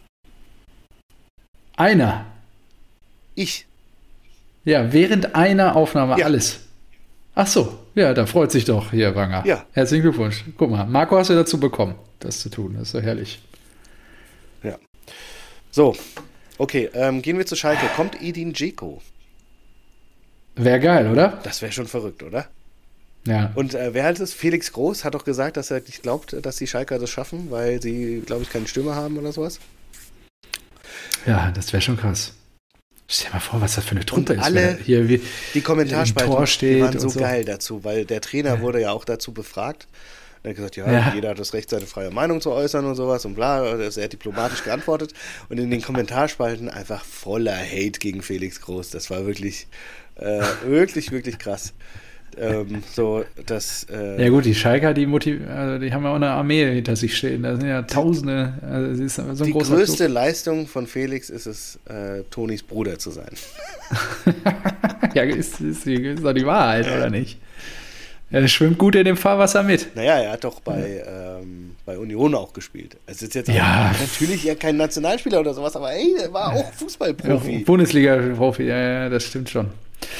Einer? Ich. Ja, während einer Aufnahme alles. Ach so, ja, da freut sich doch hier Wanger. Ja. Herzlichen Glückwunsch. Guck mal, Marco hast du dazu bekommen, das zu tun. Das ist so herrlich. Ja. So, okay, gehen wir zu Schalke. Kommt Edin Dzeko? Wäre geil, oder? Das wäre schon verrückt, oder? Ja. Und wer halt ist? Felix Groß hat doch gesagt, dass er nicht glaubt, dass die Schalker das schaffen, weil sie, glaube ich, keine Stimme haben oder sowas. Ja, das wäre schon krass. Stell dir mal vor, was das für eine Truppe ist. Alle, die Kommentarspalten, die waren so geil dazu, weil der Trainer wurde ja auch dazu befragt. Er hat gesagt, ja, jeder hat das Recht, seine freie Meinung zu äußern und sowas und bla. Er hat diplomatisch geantwortet und in den Kommentarspalten einfach voller Hate gegen Felix Groß. Das war wirklich, wirklich, wirklich krass. Ja gut, die Schalker, die haben ja auch eine Armee hinter sich stehen. Da sind ja Tausende. Also sie ist so ein die großer größte Leistung von Felix ist es, Tonis Bruder zu sein. Ja, ist doch die Wahrheit, oder nicht? Er schwimmt gut in dem Fahrwasser mit. Naja, er hat doch bei Union auch gespielt. Es ist jetzt natürlich ja kein Nationalspieler oder sowas, aber ey, er war auch Fußballprofi. Bundesliga-Profi, ja, das stimmt schon.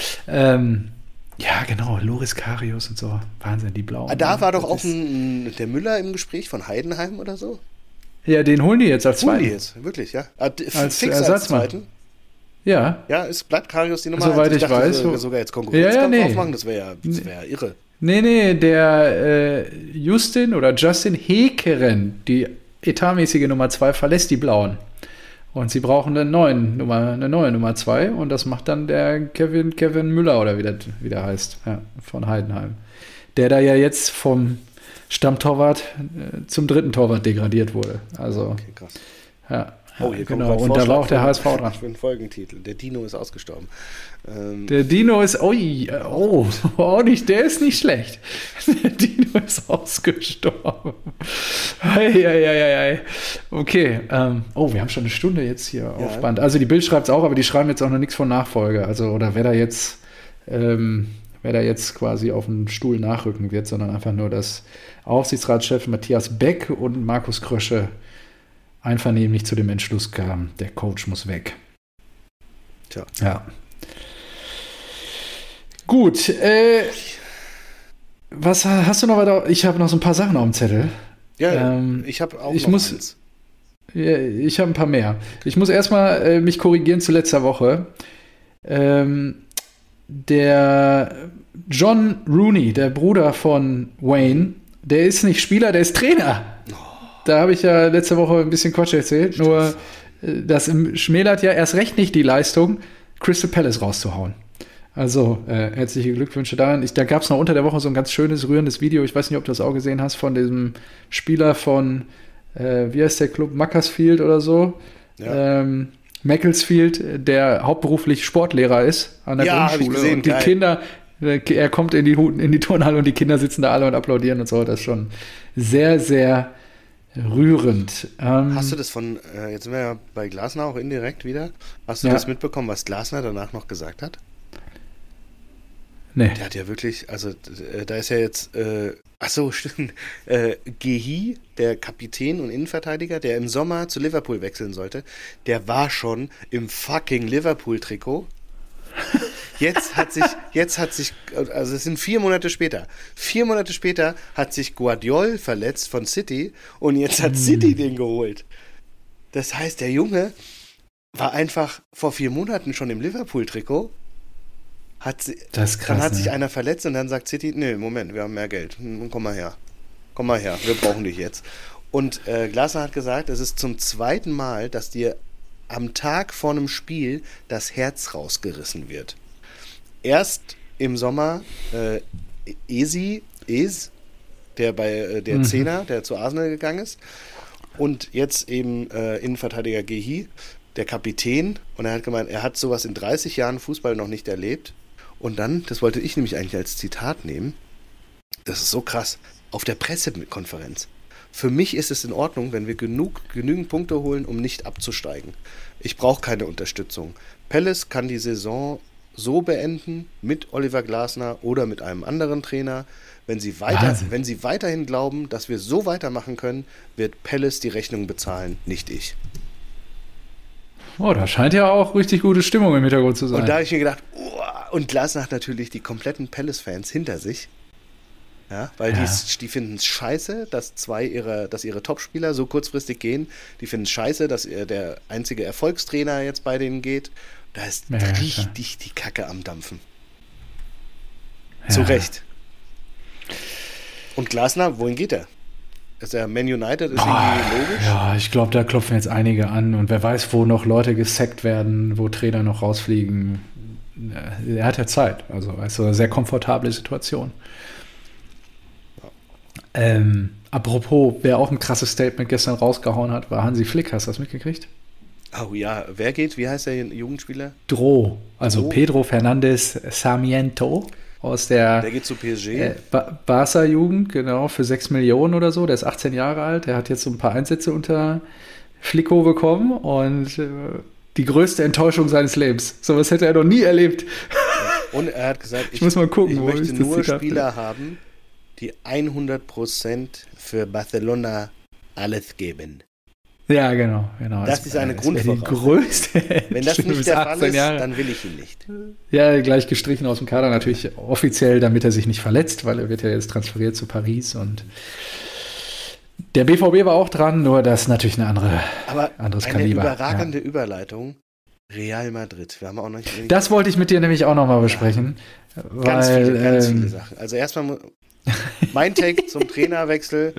Ja, genau, Loris Karius und so. Wahnsinn, die Blauen. Da war doch auch der Müller im Gespräch von Heidenheim oder so? Ja, den holen die jetzt als Zweiten. Holen die jetzt, wirklich, ja. Als Ersatzmann. Zweiten. Ja. Ja, es bleibt Karius die Nummer 1. Soweit ich weiß. Sogar jetzt Konkurrenzkampf aufmachen, das wäre ja irre. Nee, der Justin Hekeren, die etatmäßige Nummer 2, verlässt die Blauen. Und sie brauchen eine neue Nummer 2 und das macht dann der Kevin Müller oder wie der heißt, ja, von Heidenheim. Der da ja jetzt vom Stammtorwart zum dritten Torwart degradiert wurde. Also, okay, krass. Ja, hier genau. Und da war auch der HSV dran. Für einen Folgentitel. Der Dino ist ausgestorben. Der Dino ist, der ist nicht schlecht. Der Dino ist ausgestorben. Ei. Okay, wir haben schon eine Stunde jetzt hier auf Band. Also die Bild schreibt es auch, aber die schreiben jetzt auch noch nichts von Nachfolge. Also, oder wer da jetzt quasi auf den Stuhl nachrücken wird, sondern einfach nur, dass Aufsichtsratschef Matthias Beck und Markus Krösche einvernehmlich zu dem Entschluss kamen, der Coach muss weg. Tja. Ja. Gut, was hast du noch weiter? Ich habe noch so ein paar Sachen auf dem Zettel. Ja, ich habe auch eins. Ja, ich habe ein paar mehr. Ich muss erstmal mich korrigieren zu letzter Woche. Der John Rooney, der Bruder von Wayne, der ist nicht Spieler, der ist Trainer. Da habe ich ja letzte Woche ein bisschen Quatsch erzählt. Stimmt. Nur das schmälert ja erst recht nicht die Leistung, Crystal Palace rauszuhauen. Also, herzliche Glückwünsche daran. Da gab es noch unter der Woche so ein ganz schönes, rührendes Video. Ich weiß nicht, ob du das auch gesehen hast, von diesem Spieler von, wie heißt der Club? Macclesfield oder so. Ja. Macclesfield, der hauptberuflich Sportlehrer ist an der Grundschule. Hab ich gesehen, und die geil. Kinder, er kommt in die Turnhalle und die Kinder sitzen da alle und applaudieren und so. Das ist schon sehr, sehr rührend. Hast du das jetzt sind wir ja bei Glasner auch indirekt wieder, hast du das mitbekommen, was Glasner danach noch gesagt hat? Nee. Der hat ja wirklich, also da ist ja jetzt, stimmt, Gehi, der Kapitän und Innenverteidiger, der im Sommer zu Liverpool wechseln sollte, der war schon im fucking Liverpool-Trikot. Jetzt hat sich, also es sind 4 Monate später. 4 Monate später hat sich Guardiol verletzt von City und jetzt hat City den geholt. Das heißt, der Junge war einfach vor 4 Monaten schon im Liverpool-Trikot. Das ist krass, dann hat sich einer verletzt und dann sagt City, nee, Moment, wir haben mehr Geld. Komm mal her, wir brauchen dich jetzt. Und Glasner hat gesagt, es ist zum 2. Mal, dass dir am Tag vor einem Spiel das Herz rausgerissen wird. Erst im Sommer der bei der Zehner, der zu Arsenal gegangen ist, und jetzt eben Innenverteidiger Gehi, der Kapitän, und er hat gemeint, er hat sowas in 30 Jahren Fußball noch nicht erlebt. Und dann, das wollte ich nämlich eigentlich als Zitat nehmen, das ist so krass, auf der Pressekonferenz: Für mich ist es in Ordnung, wenn wir genügend Punkte holen, um nicht abzusteigen. Ich brauche keine Unterstützung. Palace kann die Saison so beenden, mit Oliver Glasner oder mit einem anderen Trainer. Wenn sie weiterhin glauben, dass wir so weitermachen können, wird Palace die Rechnung bezahlen, nicht ich. Oh, da scheint ja auch richtig gute Stimmung im Hintergrund zu sein. Und da habe ich mir gedacht, und Glasner hat natürlich die kompletten Palace-Fans hinter sich. Ja, weil die finden es scheiße, dass ihre Topspieler so kurzfristig gehen. Die finden es scheiße, dass der einzige Erfolgstrainer jetzt bei denen geht. Da ist richtig die Kacke am Dampfen. Ja. Zu Recht. Und Glasner, wohin geht er? Ist er Man United? Ist irgendwie logisch? Ja, ich glaube, da klopfen jetzt einige an. Und wer weiß, wo noch Leute gesackt werden, wo Trainer noch rausfliegen. Er hat ja Zeit. Also, eine sehr komfortable Situation. Apropos, wer auch ein krasses Statement gestern rausgehauen hat, war Hansi Flick. Hast du das mitgekriegt? Oh ja, wer geht? Wie heißt der Jugendspieler? Also Pedro Fernandes Sarmiento aus der geht zu PSG. Barca-Jugend, genau, für 6 Millionen oder so. Der ist 18 Jahre alt. Der hat jetzt so ein paar Einsätze unter Flicko bekommen und die größte Enttäuschung seines Lebens. Sowas hätte er noch nie erlebt. Und er hat gesagt, ich muss mal gucken, ich möchte nur Spieler haben, die 100% für Barcelona alles geben. Ja, genau. Das ist eine Grundvoraussetzung. Die größte. Wenn das nicht der Fall ist, dann will ich ihn nicht. Ja, gleich gestrichen aus dem Kader, natürlich offiziell, damit er sich nicht verletzt, weil er wird ja jetzt transferiert zu Paris und der BVB war auch dran, nur das ist natürlich anderes Kaliber. Aber eine überragende Überleitung. Real Madrid. Wir haben auch noch nicht. Das wollte ich mit dir nämlich auch nochmal besprechen. Ganz viele Sachen. Also erstmal mein Take zum Trainerwechsel.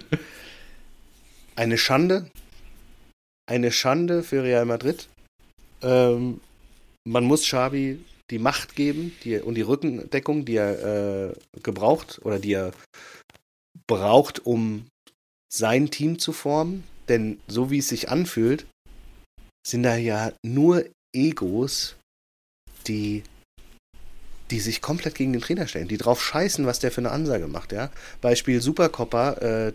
Eine Schande. Eine Schande für Real Madrid. Man muss Xavi die Macht geben und die Rückendeckung, die er gebraucht oder die er braucht, um sein Team zu formen. Denn so wie es sich anfühlt, sind da ja nur Egos, die sich komplett gegen den Trainer stellen, die drauf scheißen, was der für eine Ansage macht, ja. Beispiel Supercoppa,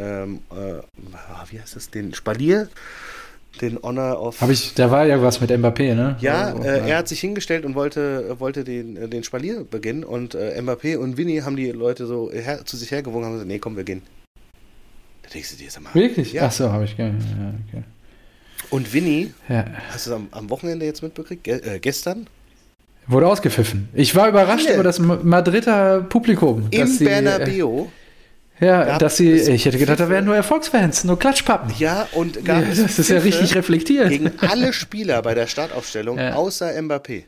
wie heißt das, den Spalier, den Honor of... Da war ja was mit Mbappé, ne? Ja, er hat sich hingestellt und wollte den Spalier beginnen und Mbappé und Vinny haben die Leute so zu sich hergewogen und haben gesagt, nee, komm, wir gehen. Da denkst du dir, sag mal. Wirklich? Ja. Ach so, habe ich gar nicht. Ja, okay. Und Vinny, hast du es am Wochenende jetzt mitbekriegt? Gestern? Wurde ausgepfiffen. Ich war überrascht über das Madrider Publikum. Im Bernabeu. Ich hätte gedacht, da wären nur Erfolgsfans, nur Klatschpappen. Ja, und das ist ja richtig reflektiert. Gegen alle Spieler bei der Startaufstellung, außer Mbappé.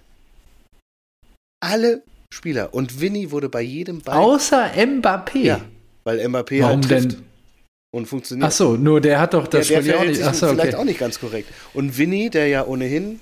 Alle Spieler. Und Vinny wurde bei jedem Ball... Außer Mbappé? Ja, weil Mbappé Warum halt trifft. Denn? Und funktioniert. Ach so, nur der hat doch das Spiel auch nicht. Vielleicht auch nicht ganz korrekt. Und Vinny, der ja ohnehin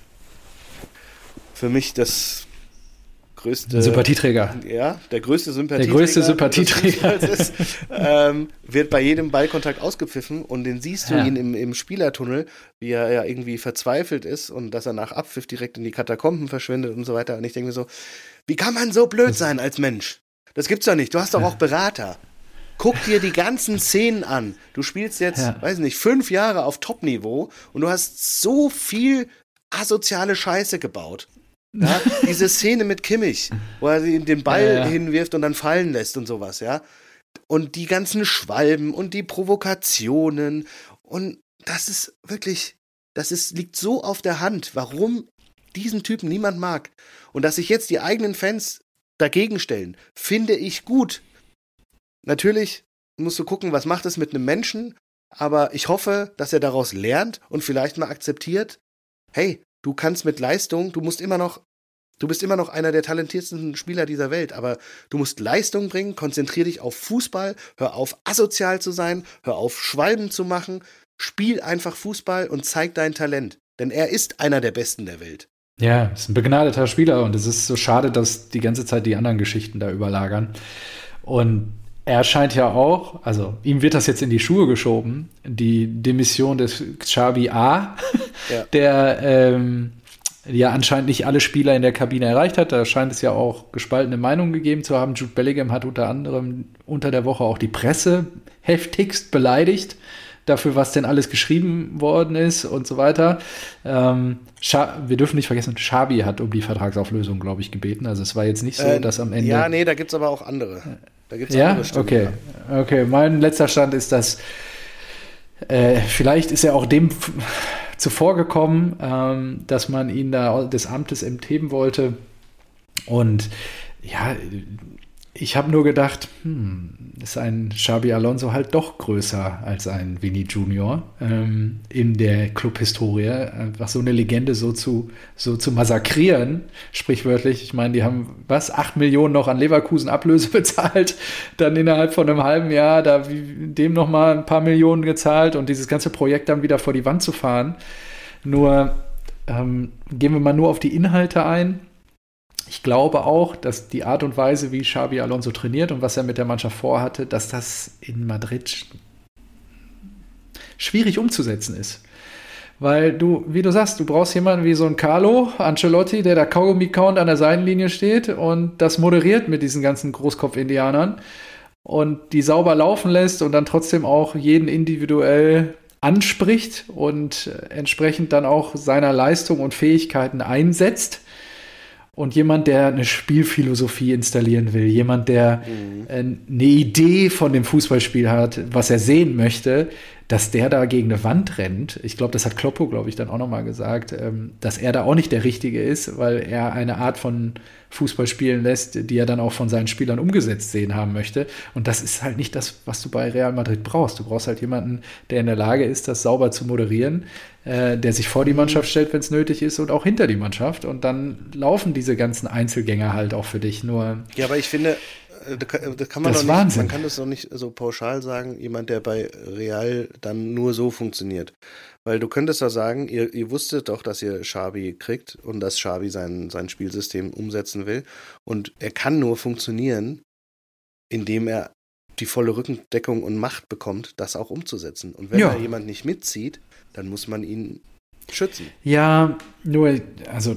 für mich das größte Sympathieträger. Ja, der größte Sympathieträger. Der größte Sympathieträger ist, wird bei jedem Ballkontakt ausgepfiffen und den siehst du ihn im Spielertunnel, wie er ja irgendwie verzweifelt ist und dass er nach Abpfiff direkt in die Katakomben verschwindet und so weiter. Und ich denke mir so, wie kann man so blöd sein als Mensch? Das gibt's doch nicht. Du hast doch auch Berater. Guck dir die ganzen Szenen an. Du spielst jetzt, weiß nicht, 5 Jahre auf Top-Niveau und du hast so viel asoziale Scheiße gebaut. Ja? Diese Szene mit Kimmich, wo er den Ball hinwirft und dann fallen lässt und sowas, ja. Und die ganzen Schwalben und die Provokationen und das ist wirklich, liegt so auf der Hand, warum diesen Typen niemand mag. Und dass sich jetzt die eigenen Fans dagegen stellen, finde ich gut. Natürlich musst du gucken, was macht es mit einem Menschen, aber ich hoffe, dass er daraus lernt und vielleicht mal akzeptiert, hey, du kannst mit Leistung, du bist immer noch einer der talentiertesten Spieler dieser Welt, aber du musst Leistung bringen, konzentrier dich auf Fußball, hör auf asozial zu sein, hör auf Schwalben zu machen, spiel einfach Fußball und zeig dein Talent, denn er ist einer der Besten der Welt. Ja, ist ein begnadeter Spieler und es ist so schade, dass die ganze Zeit die anderen Geschichten da überlagern. Und er scheint ja auch, also ihm wird das jetzt in die Schuhe geschoben, die Demission des Xabi A., der ja anscheinend nicht alle Spieler in der Kabine erreicht hat. Da scheint es ja auch gespaltene Meinungen gegeben zu haben. Jude Bellingham hat unter anderem unter der Woche auch die Presse heftigst beleidigt dafür, was denn alles geschrieben worden ist und so weiter. Wir dürfen nicht vergessen, Xabi hat um die Vertragsauflösung, glaube ich, gebeten. Also es war jetzt nicht so, dass am Ende... Ja, nee, da gibt es aber auch andere. Da gibt's andere Stimmen. Okay. Mein letzter Stand ist, dass vielleicht ist er auch dem zuvor gekommen, dass man ihn da des Amtes entheben wollte. Und ja, ich habe nur gedacht, ist ein Xabi Alonso halt doch größer als ein Vini Junior in der Clubhistorie. Einfach so eine Legende so zu massakrieren, sprichwörtlich. Ich meine, die haben 8 Millionen noch an Leverkusen Ablöse bezahlt, dann innerhalb von einem halben Jahr dem nochmal ein paar Millionen gezahlt und dieses ganze Projekt dann wieder vor die Wand zu fahren. Nur gehen wir mal nur auf die Inhalte ein. ich glaube auch, dass die Art und Weise, wie Xabi Alonso trainiert und was er mit der Mannschaft vorhatte, dass das in Madrid schwierig umzusetzen ist. Weil du, wie du sagst, du brauchst jemanden wie so ein Carlo Ancelotti, der da Kaugummi-Count an der Seitenlinie steht und das moderiert mit diesen ganzen Großkopf-Indianern und die sauber laufen lässt und dann trotzdem auch jeden individuell anspricht und entsprechend dann auch seiner Leistung und Fähigkeiten einsetzt. Und jemand, der eine Spielphilosophie installieren will, jemand, der eine Idee von dem Fußballspiel hat, was er sehen möchte, dass der da gegen eine Wand rennt. Ich glaube, das hat Kloppo, glaube ich, dann auch nochmal gesagt, dass er da auch nicht der Richtige ist, weil er eine Art von Fußball spielen lässt, die er dann auch von seinen Spielern umgesetzt sehen haben möchte. Und das ist halt nicht das, was du bei Real Madrid brauchst. Du brauchst halt jemanden, der in der Lage ist, das sauber zu moderieren, der sich vor die Mannschaft stellt, wenn es nötig ist, und auch hinter die Mannschaft. Und dann laufen diese ganzen Einzelgänger halt auch für dich. Nur ja, aber ich finde, das kann man das doch nicht, Wahnsinn. man kann das doch nicht so pauschal sagen, jemand, der bei Real dann nur so funktioniert. Weil du könntest doch sagen, ihr wusstet doch, dass ihr Xabi kriegt und dass Xabi sein Spielsystem umsetzen will. Und er kann nur funktionieren, indem er die volle Rückendeckung und Macht bekommt, das auch umzusetzen. Und wenn da jemand nicht mitzieht, dann muss man ihn schützen. Ja, nur, also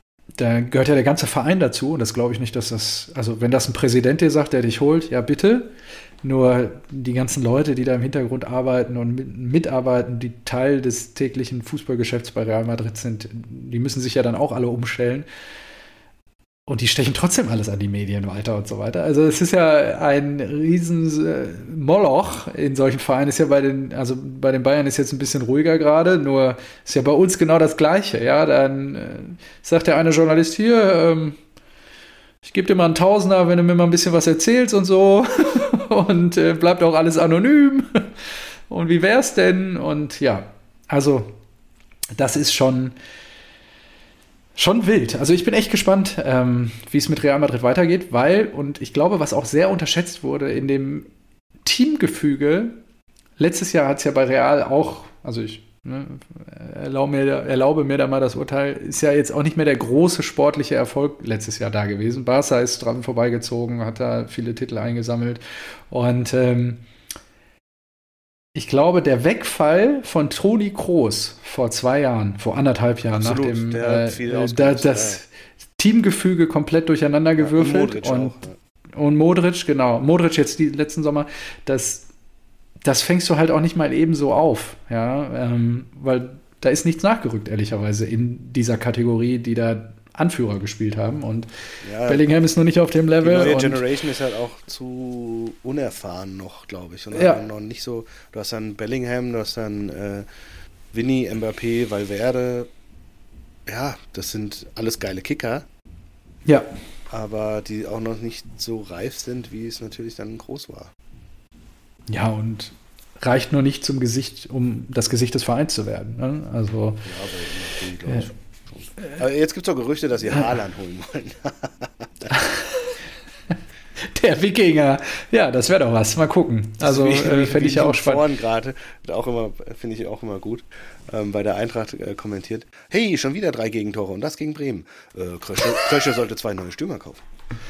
da gehört ja der ganze Verein dazu und das glaube ich nicht, dass das, also wenn das ein Präsident dir sagt, der dich holt, ja bitte, nur die ganzen Leute, die da im Hintergrund arbeiten und mitarbeiten, die Teil des täglichen Fußballgeschäfts bei Real Madrid sind, die müssen sich ja dann auch alle umstellen und die stechen trotzdem alles an die Medien weiter und so weiter. Also es ist ja ein riesen Moloch in solchen Vereinen. Ist ja bei den Bayern ist jetzt ein bisschen ruhiger gerade, nur ist ja bei uns genau das Gleiche. Ja, dann sagt der eine Journalist hier, ich gebe dir mal einen Tausender, wenn du mir mal ein bisschen was erzählst und so und bleibt auch alles anonym und wie wär's denn? Und ja, also das ist schon wild. Also ich bin echt gespannt, wie es mit Real Madrid weitergeht, weil, und ich glaube, was auch sehr unterschätzt wurde in dem Teamgefüge, letztes Jahr hat es ja bei Real auch, also ich erlaube mir da mal das Urteil, ist ja jetzt auch nicht mehr der große sportliche Erfolg letztes Jahr da gewesen. Barca ist dran vorbeigezogen, hat da viele Titel eingesammelt und ich glaube, der Wegfall von Toni Kroos vor 1,5 Jahren, Absolut, nachdem das Teamgefüge komplett durcheinander gewürfelt und Modric, genau. Modric jetzt die letzten Sommer, das fängst du halt auch nicht mal eben so auf, ja, weil da ist nichts nachgerückt, ehrlicherweise, in dieser Kategorie, die da Anführer gespielt haben und Bellingham ist noch nicht auf dem Level. Die neue Generation ist halt auch zu unerfahren noch, glaube ich. Und noch nicht so, du hast dann Bellingham, du hast dann Vinny, Mbappé, Valverde. Ja, das sind alles geile Kicker. Ja. Aber die auch noch nicht so reif sind, wie es natürlich dann groß war. Ja, und reicht nur nicht zum Gesicht, um das Gesicht des Vereins zu werden. Ne? Also, ja, aber glaube ich. Aber jetzt gibt es auch Gerüchte, dass sie Haaland holen wollen. Der Wikinger. Ja, das wäre doch was. Mal gucken. Also fände ich ja auch spannend. Gerade, finde ich auch immer gut, bei der Eintracht kommentiert. Hey, schon wieder 3 Gegentore und das gegen Bremen. Krösche sollte 2 neue Stürmer kaufen.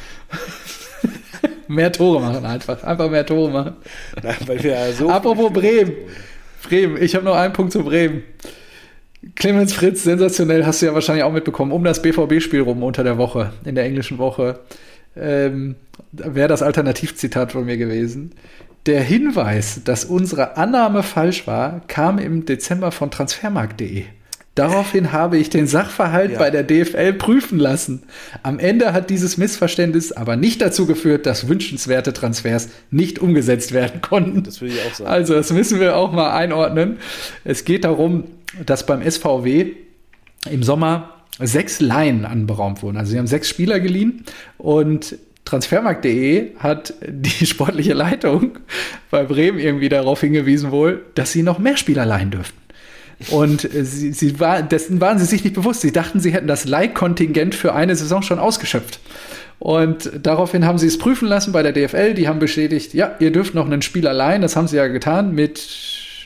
Mehr Tore machen einfach. Einfach mehr Tore machen. Nein, weil wir ja so apropos Bremen. Ich habe noch einen Punkt zu Bremen. Clemens Fritz, sensationell, hast du ja wahrscheinlich auch mitbekommen, um das BVB-Spiel rum unter der Woche, in der englischen Woche, wäre das Alternativzitat von mir gewesen. Der Hinweis, dass unsere Annahme falsch war, kam im Dezember von transfermarkt.de. Daraufhin habe ich den Sachverhalt bei der DFL prüfen lassen. Am Ende hat dieses Missverständnis aber nicht dazu geführt, dass wünschenswerte Transfers nicht umgesetzt werden konnten. Das will ich auch sagen. Also, das müssen wir auch mal einordnen. Es geht darum, dass beim SVW im Sommer 6 Leihen anberaumt wurden. Also sie haben 6 Spieler geliehen und transfermarkt.de hat die sportliche Leitung bei Bremen irgendwie darauf hingewiesen wohl, dass sie noch mehr Spieler leihen dürften. Und dessen waren sie sich nicht bewusst. Sie dachten, sie hätten das Leihkontingent für eine Saison schon ausgeschöpft. Und daraufhin haben sie es prüfen lassen bei der DFL. Die haben bestätigt, ja, ihr dürft noch einen Spieler leihen. Das haben sie ja getan mit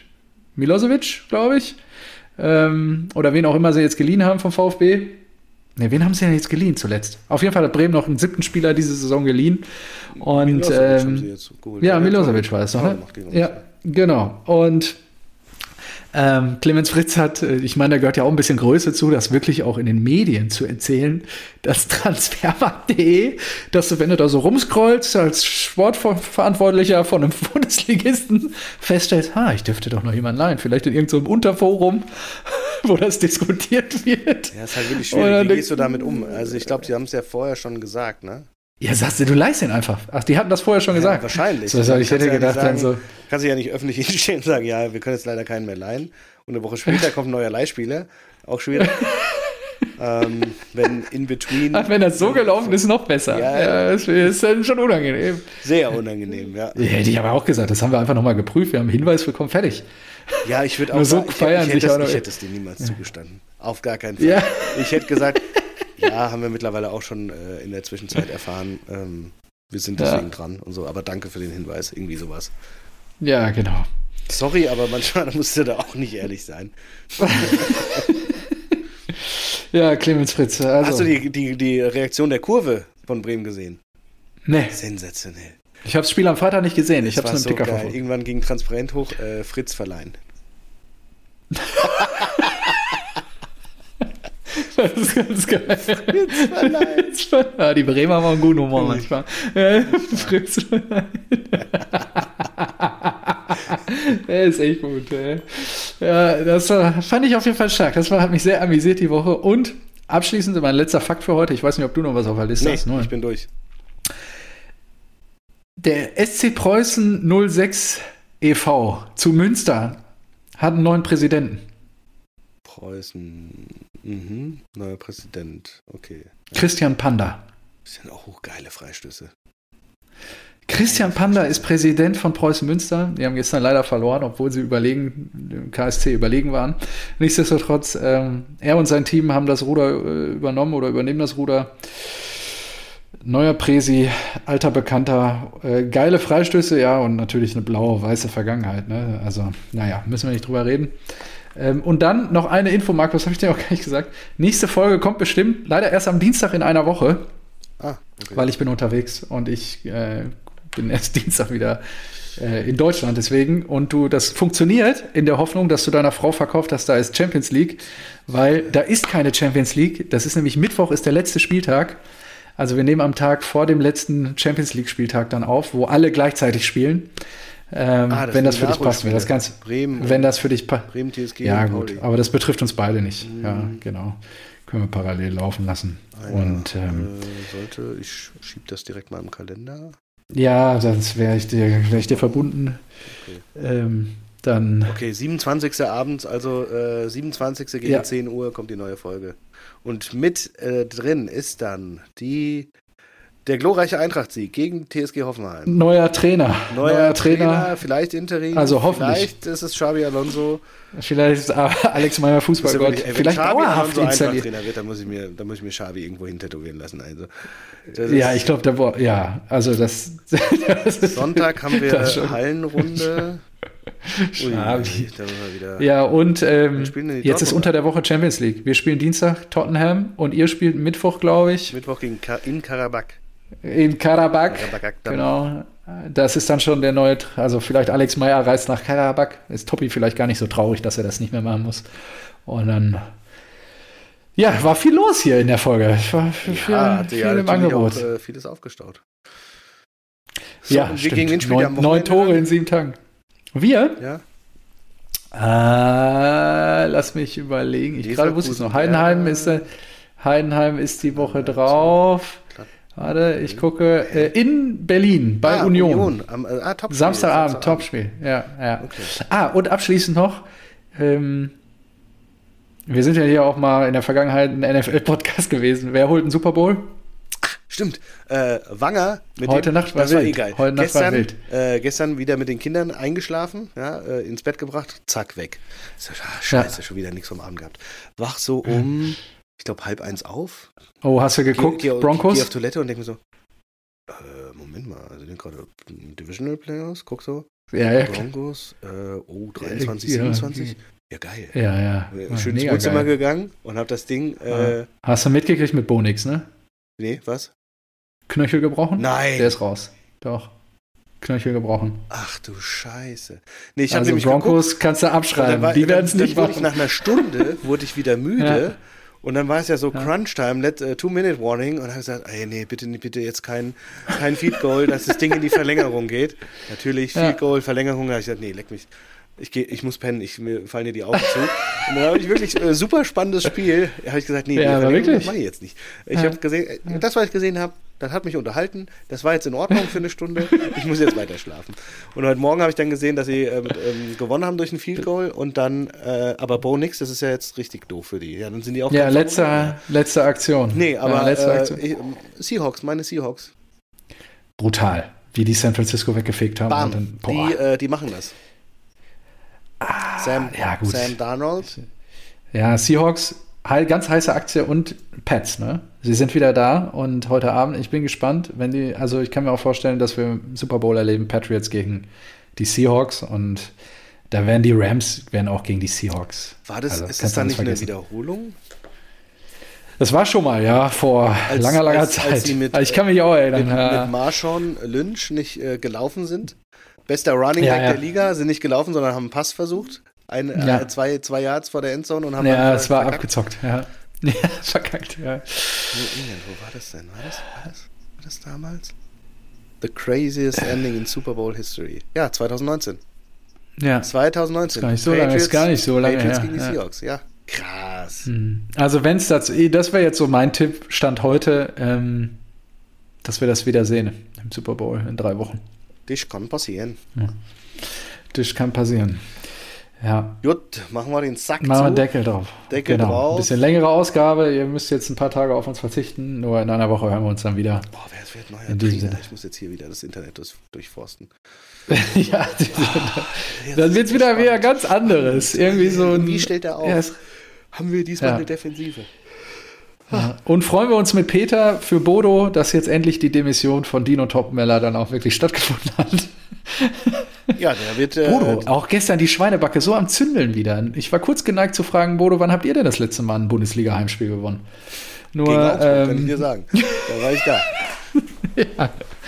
Milosevic, glaube ich. Oder wen auch immer sie jetzt geliehen haben vom VfB. Ne, wen haben sie denn jetzt geliehen zuletzt? Auf jeden Fall hat Bremen noch einen 7. Spieler diese Saison geliehen. Und Milosevic haben sie jetzt geholt. ja, Milosevic war es noch, ne? Ja, genau. Und Clemens Fritz hat, ich meine, da gehört ja auch ein bisschen Größe zu, das wirklich auch in den Medien zu erzählen, dass Transfermarkt.de, dass du, wenn du da so rumscrollst, als Sportverantwortlicher von einem Bundesligisten feststellst, ich dürfte doch noch jemanden leihen, vielleicht in irgendeinem Unterforum, wo das diskutiert wird. Ja, ist halt wirklich schwierig. Wie gehst du damit um? Also ich glaube, die haben es ja vorher schon gesagt, ne? Ja, sagst du leihst ihn einfach. Ach, die hatten das vorher schon gesagt. Wahrscheinlich. So, ich hätte gedacht, dann so. Kannst du ja nicht öffentlich hinstehen und sagen, ja, wir können jetzt leider keinen mehr leihen. Und eine Woche später kommt ein neuer Leihspieler. Auch schwierig. Wenn in between. Ach, wenn das so gelaufen ist, noch besser. Ja, das ist dann schon unangenehm. Sehr unangenehm, ja. Hätte ich aber auch gesagt, das haben wir einfach nochmal geprüft. Wir haben einen Hinweis bekommen, fertig. Ja, ich würde auch nur so sagen, ich hätte es dir niemals zugestanden. Auf gar keinen Fall. Ja. Ich hätte gesagt, ja, haben wir mittlerweile auch schon in der Zwischenzeit erfahren. Wir sind deswegen dran und so. Aber danke für den Hinweis. Irgendwie sowas. Ja, genau. Sorry, aber manchmal musst du da auch nicht ehrlich sein. Ja, Clemens Fritz. Also. Hast du die Reaktion der Kurve von Bremen gesehen? Nee. Sensationell. Ich habe das Spiel am Freitag nicht gesehen. Ich habe es nur im Ticker verfolgt. Irgendwann ging transparent hoch, Fritz verleihen. Das ist ganz geil. Fritz verleihen. Ja, die Bremer haben auch einen guten Humor manchmal. Fritz verleihen. Der ist echt gut. Ja, das fand ich auf jeden Fall stark. Das hat mich sehr amüsiert die Woche. Und abschließend mein letzter Fakt für heute. Ich weiß nicht, ob du noch was auf der Liste hast. Ich bin durch. Der SC Preußen 06 e.V. zu Münster hat einen neuen Präsidenten. Preußen, neuer Präsident, okay. Christian Panda. Das sind auch hochgeile Freistöße. Christian Panda ist Präsident von Preußen Münster. Die haben gestern leider verloren, obwohl sie dem KSC überlegen waren. Nichtsdestotrotz, er und sein Team haben das Ruder übernommen oder übernehmen das Ruder. Neuer Präsi, alter Bekannter, geile Freistöße, ja, und natürlich eine blaue, weiße Vergangenheit. Ne? Also, naja, müssen wir nicht drüber reden. Und dann noch eine Info, Markus, habe ich dir auch gar nicht gesagt. Nächste Folge kommt bestimmt, leider erst am Dienstag in einer Woche, okay. Weil ich bin unterwegs und ich bin erst Dienstag wieder in Deutschland deswegen. Und das funktioniert in der Hoffnung, dass du deiner Frau verkauft hast, da ist Champions League, weil da ist keine Champions League. Das ist nämlich Mittwoch, ist der letzte Spieltag. Also wir nehmen am Tag vor dem letzten Champions League-Spieltag dann auf, wo alle gleichzeitig spielen. Wenn das für dich passt, das Ganze. Bremen, wenn das für dich passt. Bremen, TSG. Ja, gut, aber das betrifft uns beide nicht. Ja, genau. Können wir parallel laufen lassen. Ich schiebe das direkt mal im Kalender. Ja, sonst wäre ich dir verbunden. Okay. Dann. Okay, 27. abends, also 27. gegen 10 Uhr kommt die neue Folge. Und mit drin ist dann der glorreiche Eintracht-Sieg gegen TSG Hoffenheim. Neuer Trainer, vielleicht Interim. Also hoffentlich. Vielleicht ist es Xabi Alonso. Vielleicht ist Alex Meyer Fußballgott. Vielleicht dauerhaft installiert. Trainer wird, dann muss ich mir Xabi irgendwo hin tätowieren lassen. Also, ich glaube, also das Sonntag haben wir Hallenrunde. Ja, und jetzt ist unter der Woche Champions League. Wir spielen Dienstag Tottenham und ihr spielt Mittwoch, glaube ich. Mittwoch in Karabakh. In Karabakh, genau. Das ist dann schon der neue, also vielleicht Alex Meyer reist nach Karabakh. Ist Toppi vielleicht gar nicht so traurig, dass er das nicht mehr machen muss. Und dann, war viel los hier in der Folge. Viel im Angebot. Auch, vieles aufgestaut. So, ja, gegen wen spielt ihr am Wochenende? 9 Tore in 7 Tagen. Wir? Ja. Lass mich überlegen. Ich gerade wusste es noch. Heidenheim ist die Woche drauf. Warte, ich gucke. In Berlin bei Union. Topspiel. Samstagabend, Topspiel. Ja. Okay. Und abschließend noch. Wir sind ja hier auch mal in der Vergangenheit ein NFL-Podcast gewesen. Wer holt einen Super Bowl? Stimmt. Wanger. Heute Nacht war wild. Geil. Heute Nacht war wild. Gestern wieder mit den Kindern eingeschlafen, ins Bett gebracht, zack, weg. Scheiße, schon wieder nichts vom Abend gehabt. Wach so ich glaube, 12:30 auf. Oh, hast du geguckt, Broncos? Geh auf Toilette und denke mir so, Moment mal, also den gerade Divisional Playoffs, guck so. Ja. Broncos, 23, 27. Ja, geil. Ja. Schön ins Wohnzimmer gegangen und habe das Ding... Hast du mitgekriegt mit Bo nix, ne? Nee, was? Knöchel gebrochen? Nein. Der ist raus. Doch. Knöchel gebrochen. Ach du Scheiße. Nee, ich habe Also nämlich Broncos geguckt, kannst du abschreiben. Die werden es nicht dann wurde ich machen. nach einer Stunde wurde ich wieder müde. Ja. Und dann war es ja so Crunch-Time, 2-Minute-Warning. Und habe gesagt, ey, nee, bitte jetzt kein Field Goal, dass das Ding in die Verlängerung geht. Natürlich, Field Goal, Verlängerung. Da habe ich gesagt, nee, leck mich. Ich muss pennen, mir fallen dir die Augen zu. Und dann habe ich wirklich super spannendes Spiel. Da habe ich gesagt, nee, das mache ich jetzt nicht. Ich habe gesehen, das, was ich gesehen habe, das hat mich unterhalten. Das war jetzt in Ordnung für eine Stunde. Ich muss jetzt weiter schlafen. Und heute Morgen habe ich dann gesehen, dass sie gewonnen haben durch ein Field Goal und dann, aber Bo nix, das ist ja jetzt richtig doof für die. Ja, dann sind die auch. Ja, letzte Aktion. Nee, aber Aktion. Meine Seahawks. Brutal, wie die San Francisco weggefegt haben. Bam, und dann, die machen das. Sam Darnold. Ja, Seahawks, ganz heiße Aktie und Pats, ne? Sie sind wieder da und heute Abend, ich bin gespannt, also ich kann mir auch vorstellen, dass wir im Super Bowl erleben, Patriots gegen die Seahawks und da werden die Rams auch gegen die Seahawks. Ist das dann nicht eine Wiederholung? Das war schon mal, ja, vor langer Zeit. Als sie ich kann mich auch erinnern. Mit Marshawn Lynch nicht gelaufen sind. Bester Running Back der Liga, sind nicht gelaufen, sondern haben einen Pass versucht. Zwei Yards vor der Endzone und haben dann es war verkackt. Abgezockt, ja. Ja, verkackt, ja. Wo war das denn? War das damals? The craziest ending in Super Bowl history. Ja, 2019. Ja. 2019. Ist gar nicht so lange Patriots her. gegen die Seahawks, ja. Krass. Also wenn es das wäre jetzt so mein Tipp, Stand heute, dass wir das wieder sehen im Super Bowl in 3 Wochen. Das kann passieren. Ja. Das kann passieren. Ja. Gut, machen wir den Sack Machen wir einen Deckel drauf. Drauf. Ein bisschen längere Ausgabe. Ihr müsst jetzt ein paar Tage auf uns verzichten. Nur in einer Woche hören wir uns dann wieder. Boah, wer wird neuer Trainer? Ich muss jetzt hier wieder das Internet durchforsten. Ja, dann wird es wieder ganz anderes. Irgendwie so Wie stellt er auf? Haben wir diesmal eine Defensive? Ja. Und freuen wir uns mit Peter für Bodo, dass jetzt endlich die Demission von Dino Topmeller dann auch wirklich stattgefunden hat. Ja, der wird. Bodo, auch gestern die Schweinebacke so am Zündeln wieder. Ich war kurz geneigt zu fragen, Bodo, wann habt ihr denn das letzte Mal ein Bundesliga-Heimspiel gewonnen? Nur, gegen Augsburg, kann ich dir sagen. Da war ich da.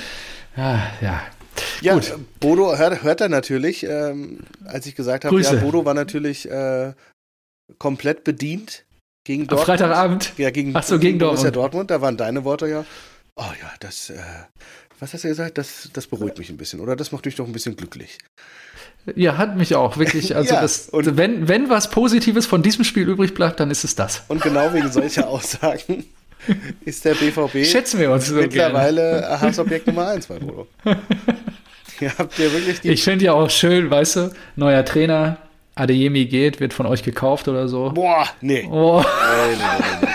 Ja. Ja, gut. Bodo hört er natürlich, als ich gesagt habe, ja, Bodo war natürlich komplett bedient gegen Dortmund. Am Freitagabend? Ja, gegen Dortmund. Da waren deine Worte ja. Oh ja, das, was hast du gesagt? Das beruhigt mich ein bisschen, oder? Das macht mich doch ein bisschen glücklich. Ja, hat mich auch, wirklich. Also ja, wenn was Positives von diesem Spiel übrig bleibt, dann ist es das. Und genau wegen solcher Aussagen ist der BVB schätzen wir uns so mittlerweile Hassobjekt Nummer 1 bei Bodo. Habt ihr wirklich ich finde ja auch schön, weißt du, neuer Trainer, Adeyemi geht, wird von euch gekauft oder so. Boah, nee. Oh. Nee.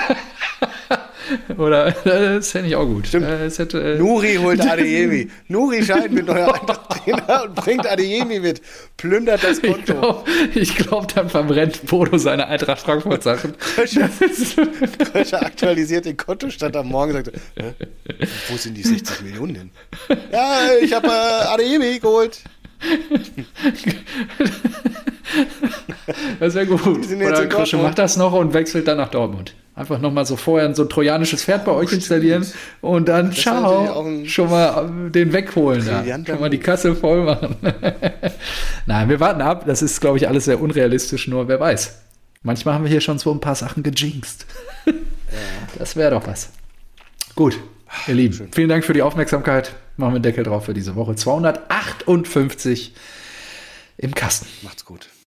Oder, das fände ich auch gut. Stimmt. Nuri holt Adeyemi. Nuri scheint mit neuer Eintracht-Trainer und bringt Adeyemi mit. Plündert das Konto. Ich glaube, dann verbrennt Bodo seine Eintracht Frankfurt-Sachen. Kröscher aktualisiert den Kontostand am Morgen und sagt, wo sind die 60 Millionen denn? Ja, ich habe Adeyemi geholt. Das wäre gut. Oder Krösche macht das noch und wechselt dann nach Dortmund. Einfach nochmal so vorher so ein trojanisches Pferd bei euch installieren und dann schon mal den wegholen da. Schon mal die Kasse voll machen. Nein, wir warten ab. Das ist, glaube ich, alles sehr unrealistisch, nur wer weiß. Manchmal haben wir hier schon so ein paar Sachen gejinxt. Ja. Das wäre doch was. Gut, ihr Lieben, vielen Dank für die Aufmerksamkeit. Machen wir einen Deckel drauf für diese Woche. 258 im Kasten. Macht's gut.